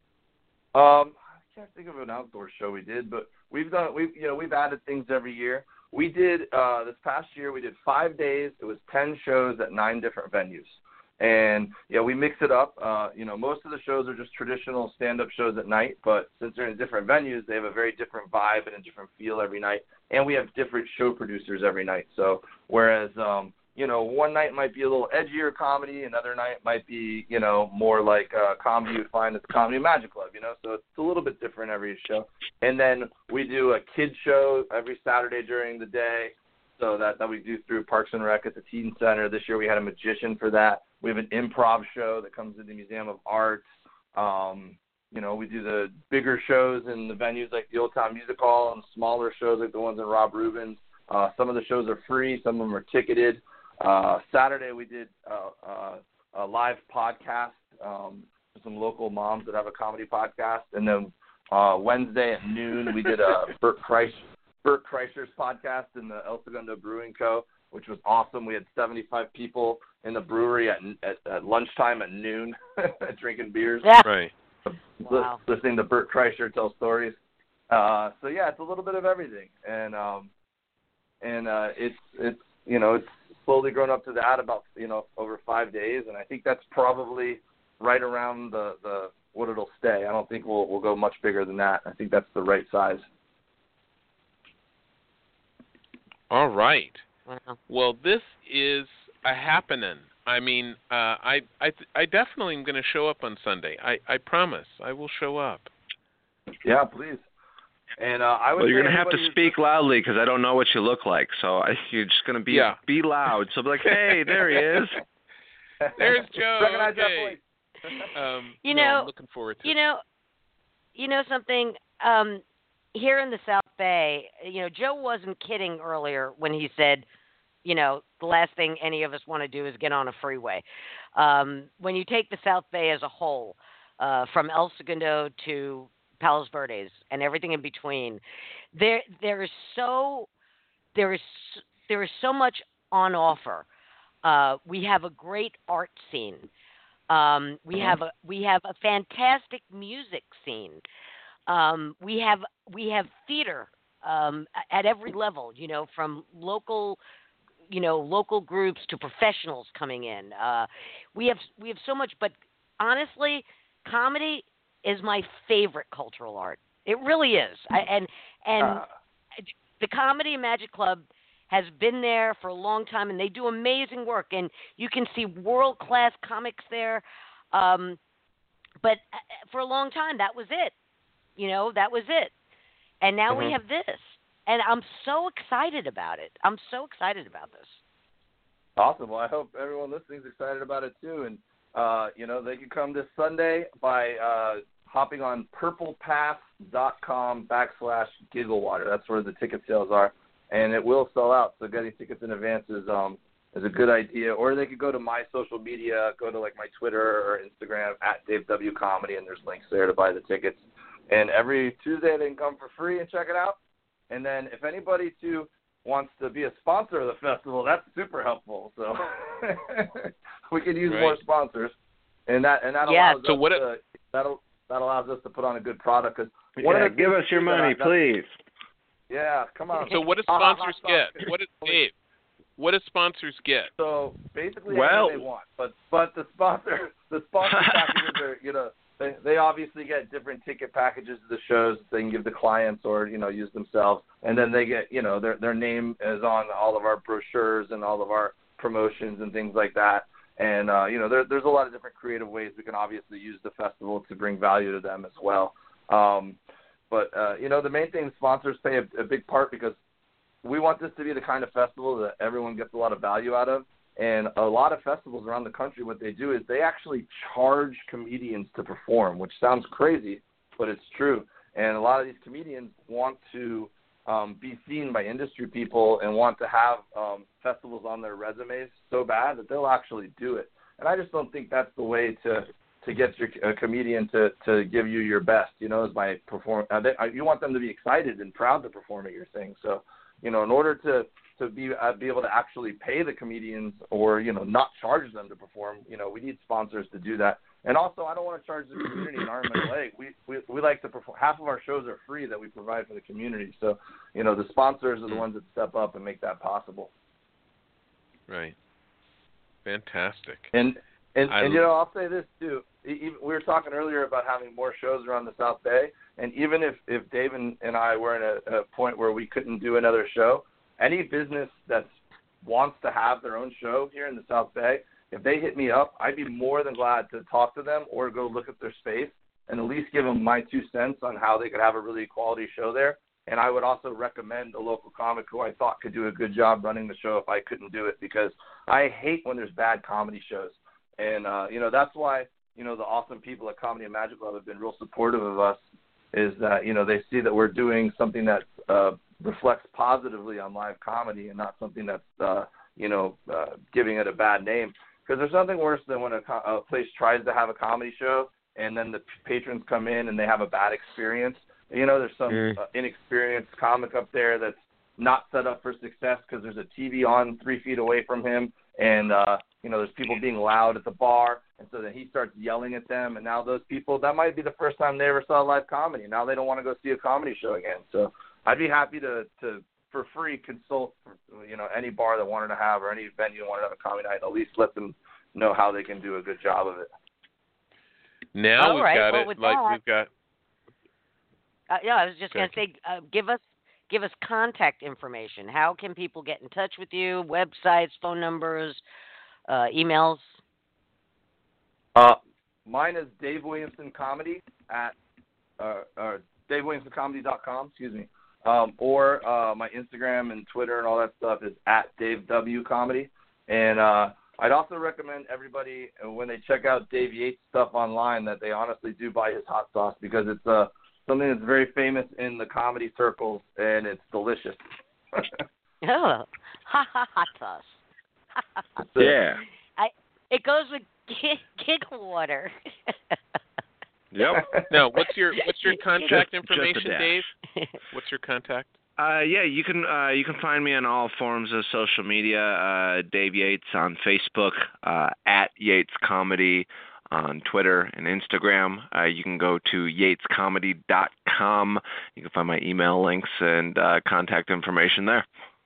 Um, I can't think of an outdoor show we did, but we've done we've you know we've added things every year. We did uh, this past year. We did five days. It was ten shows at nine different venues, and yeah, we mix it up. Uh, you know, most of the shows are just traditional stand-up shows at night, but since they're in different venues, they have a very different vibe and a different feel every night. And we have different show producers every night. So whereas um, you know, one night might be a little edgier comedy, another night might be, you know, more like uh, comedy you'd find at the Comedy Magic Club, you know, so it's a little bit different every show. And then we do a kid show every Saturday during the day, so that, that we do through Parks and Rec at the Teen Center. This year we had a magician for that. We have an improv show that comes to the Museum of Art. Um, you know, we do the bigger shows in the venues like the Old Town Music Hall and smaller shows like the ones in Rob Rubin's. Uh, some of the shows are free, some of them are ticketed. Uh, Saturday we did uh, uh, a live podcast um, for some local moms that have a comedy podcast, and then uh, Wednesday at noon we did a Bert Kreischer, Bert Kreischer's podcast in the El Segundo Brewing Co. which was awesome. We had seventy-five people in the brewery at, at, at lunchtime at noon drinking beers. Yeah. Right. Wow. Listening to Bert Kreischer tell stories. Uh, so yeah, it's a little bit of everything, and um, and uh, it's it's you know it's slowly grown up to that about you know over five days, and I think that's probably right around the, the what it'll stay. I don't think we'll we'll go much bigger than that. I think that's the right size. All right. Wow. Well, this is a happening. I mean, uh, I I I definitely am going to show up on Sunday. I, I promise. I will show up. Yeah, please. And uh, I would. Well, you're say gonna have to anybody speak loudly because I don't know what you look like. So I, you're just gonna be Yeah. be loud. So be like, hey, there he is. There's Joe. Recognize that Okay. voice. Um, You no, know- I'm looking forward to You it. know, you know something. Um, here in the South Bay, you know, Joe wasn't kidding earlier when he said, you know, the last thing any of us want to do is get on a freeway. Um, when you take the South Bay as a whole, uh, from El Segundo to Palos Verdes and everything in between, there there is so there is there is so much on offer. Uh, we have a great art scene. Um, we have a we have a fantastic music scene. Um, we have we have theater um, at every level. You know, from local, you know, local groups to professionals coming in. Uh, we have we have so much. But honestly, comedy is my favorite cultural art. It really is. I, and and Uh, the Comedy and Magic Club has been there for a long time, and they do amazing work. And you can see world-class comics there. Um, but for a long time, that was it. You know, that was it. And now Mhm. we have this. And I'm so excited about it. I'm so excited about this. Awesome. Well, I hope everyone listening is excited about it too. And uh, you know, they can come this Sunday by uh, hopping on purplepass.com backslash gigglewater. That's where the ticket sales are, and it will sell out. So getting tickets in advance is um is a good idea. Or they could go to my social media, go to like my Twitter or Instagram at Dave W Comedy, and there's links there to buy the tickets. And every Tuesday they can come for free and check it out. And then if anybody too wants to be a sponsor of the festival, that's super helpful. So we could use Right. more sponsors, and that and that Yeah. allows So us what it- to, that'll that allows us to put on a good product. Cause Yeah, of the give things us your that I- money, that- please. Yeah, come on. So what do Ha, ha, ha, sponsors stop. get? What does Dave? What do sponsors get? So basically, Well- anything they want, but but the sponsor the sponsor packages are you know they they obviously get different ticket packages to the shows they can give the clients or you know use themselves, and then they get you know their their name is on all of our brochures and all of our promotions and things like that. And uh, you know there there's a lot of different creative ways we can obviously use the festival to bring value to them as well. Um, but uh, you know the main thing sponsors play a, a big part because we want this to be the kind of festival that everyone gets a lot of value out of. And a lot of festivals around the country, what they do is they actually charge comedians to perform, which sounds crazy, but it's true. And a lot of these comedians want to um, be seen by industry people and want to have um, festivals on their resumes so bad that they'll actually do it. And I just don't think that's the way to to get your a comedian to, to give you your best, you know, is by perform. Uh, they, uh, you want them to be excited and proud to perform at your thing. So, you know, in order to to be uh, be able to actually pay the comedians or, you know, not charge them to perform, you know, we need sponsors to do that. And also, I don't want to charge the community an arm and a leg. We, we we like to perform. Half of our shows are free that we provide for the community. So, you know, the sponsors are the ones that step up and make that possible. Right. Fantastic. And and, I- and you know, I'll say this too. E- even, we were talking earlier about having more shows around the South Bay, and even if if Dave and, and I were in a, a point where we couldn't do another show, any business that wants to have their own show here in the South Bay, if they hit me up, I'd be more than glad to talk to them or go look at their space and at least give them my two cents on how they could have a really quality show there. And I would also recommend a local comic who I thought could do a good job running the show if I couldn't do it, because I hate when there's bad comedy shows. And, uh, you know, that's why, you know, the awesome people at Comedy and Magic Club have been real supportive of us, is that, you know, they see that we're doing something that uh, reflects positively on live comedy and not something that's, uh, you know, uh, giving it a bad name. Because there's nothing worse than when a, co- a place tries to have a comedy show and then the patrons come in and they have a bad experience. You know, there's some Mm. uh, inexperienced comic up there that's, not set up for success because there's a T V on three feet away from him, and uh, you know, there's people being loud at the bar, and so then he starts yelling at them, and now those people, that might be the first time they ever saw live comedy. Now they don't want to go see a comedy show again. So I'd be happy to, to for free, consult, you know, any bar that wanted to have or any venue that wanted to have a comedy night, at least let them know how they can do a good job of it. Now All we've right, got well, it. with Like that- we've got. Uh, yeah, I was just going to Okay. say, uh, give us give us contact information. How can people get in touch with you? Websites, phone numbers, uh, emails. Uh, mine is Dave Williamson Comedy at uh, uh, Dave Williamson Comedy dot com. Excuse me. Um, or uh, my Instagram and Twitter and all that stuff is at Dave W Comedy. And uh, I'd also recommend everybody uh, when they check out Dave Yates' stuff online that they honestly do buy his hot sauce because it's uh, something that's very famous in the comedy circles and it's delicious. Oh, ha ha hot sauce. Yeah. I it goes with giggle water. Yep. No, what's your what's your contact Just- just a information, dash. Dave? What's your contact? Uh, yeah, you can uh, you can find me on all forms of social media. Uh, Dave Yates on Facebook, uh, at Yates Comedy on Twitter and Instagram. Uh, you can go to yates comedy dot com. You can find my email links and uh, contact information there.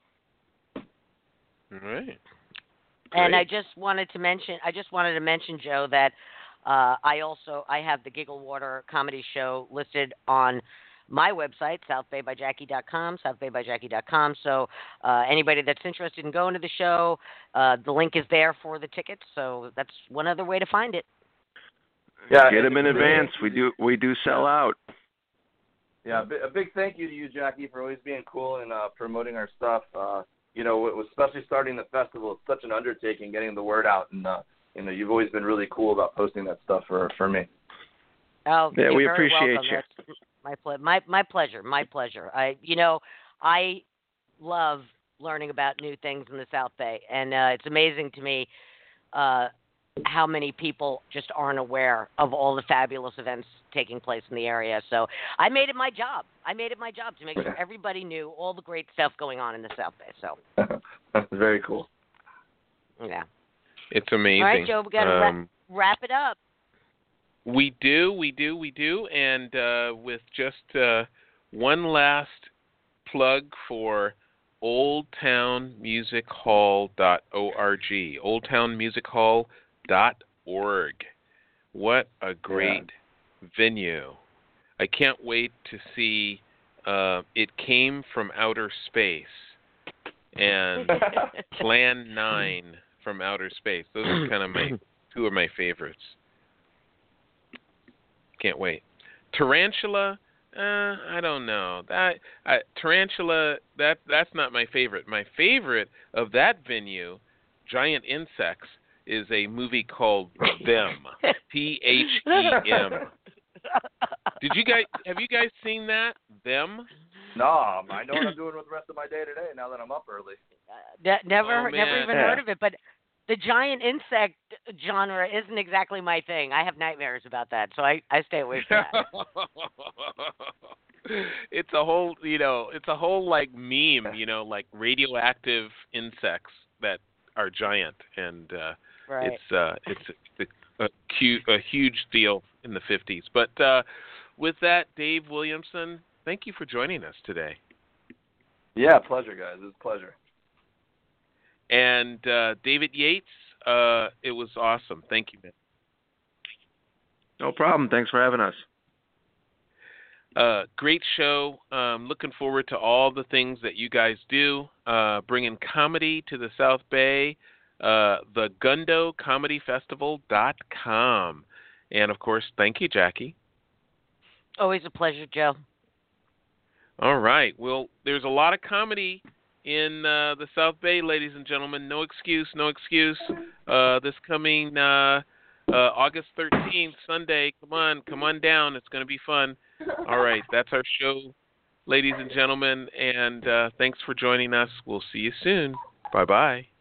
All right. And Great. I just wanted to mention, I just wanted to mention, Joe, that uh, I also I have the Giggle Water comedy show listed on my website, south bay by jackie dot com, south bay by jackie dot com. So uh, anybody that's interested in going to the show, uh, the link is there for the tickets. So that's one other way to find it. Yeah, Get them in it's- advance. We do we do sell out. Yeah, a big, a big thank you to you, Jackie, for always being cool and uh, promoting our stuff. Uh, you know, it was especially starting the festival. It's such an undertaking getting the word out, and uh, you know, you've always been really cool about posting that stuff for for me. Oh, Yeah, you're we very appreciate welcome. you. That's my ple- my my pleasure. My pleasure. I you know I love learning about new things in the South Bay, and uh, it's amazing to me uh, how many people just aren't aware of all the fabulous events taking place in the area. So I made it my job. I made it my job to make sure everybody knew all the great stuff going on in the South Bay. So That's very cool. yeah. It's amazing. All right, Joe, we got to Um, wrap it up. We do, we do, we do. And uh, with just uh, one last plug for old town music hall dot org, old town music hall dot org. What a great yeah. venue. I can't wait to see uh, It Came from Outer Space and Plan nine from Outer Space. Those are kind of my two of my favorites. Can't wait. Tarantula, uh, I don't know. That uh, Tarantula, that that's not my favorite. My favorite of that venue, Giant Insects, is a movie called Them. T H E M. Did you guys have you guys seen that? Them? No, I know what I'm doing with the rest of my day today. Now that I'm up early. Uh, ne- never, Oh, never man. even heard of it. But the giant insect genre isn't exactly my thing. I have nightmares about that, so I, I stay away from that. It's a whole, you know, it's a whole like meme, you know, like radioactive insects that are giant, and uh, Right. it's uh, it's a, a, cute, a huge deal in the fifties. But uh, with that, Dave Williamson, thank you for joining us today. Yeah, pleasure, guys. It was a pleasure. And uh, David Yates, uh, it was awesome. Thank you, man. No problem. Thanks for having us. Uh, great show. Um, looking forward to all the things that you guys do, uh, bringing comedy to the South Bay, uh, the Gundo Comedy Festival dot com. And, of course, thank you, Jackie. Always a pleasure, Joe. All right. Well, there's a lot of comedy in uh, the South Bay, ladies and gentlemen. No excuse, no excuse. Uh, this coming uh, uh, August thirteenth, Sunday. Come on, come on down. It's going to be fun. All right. That's our show, ladies and gentlemen. And uh, thanks for joining us. We'll see you soon. Bye-bye.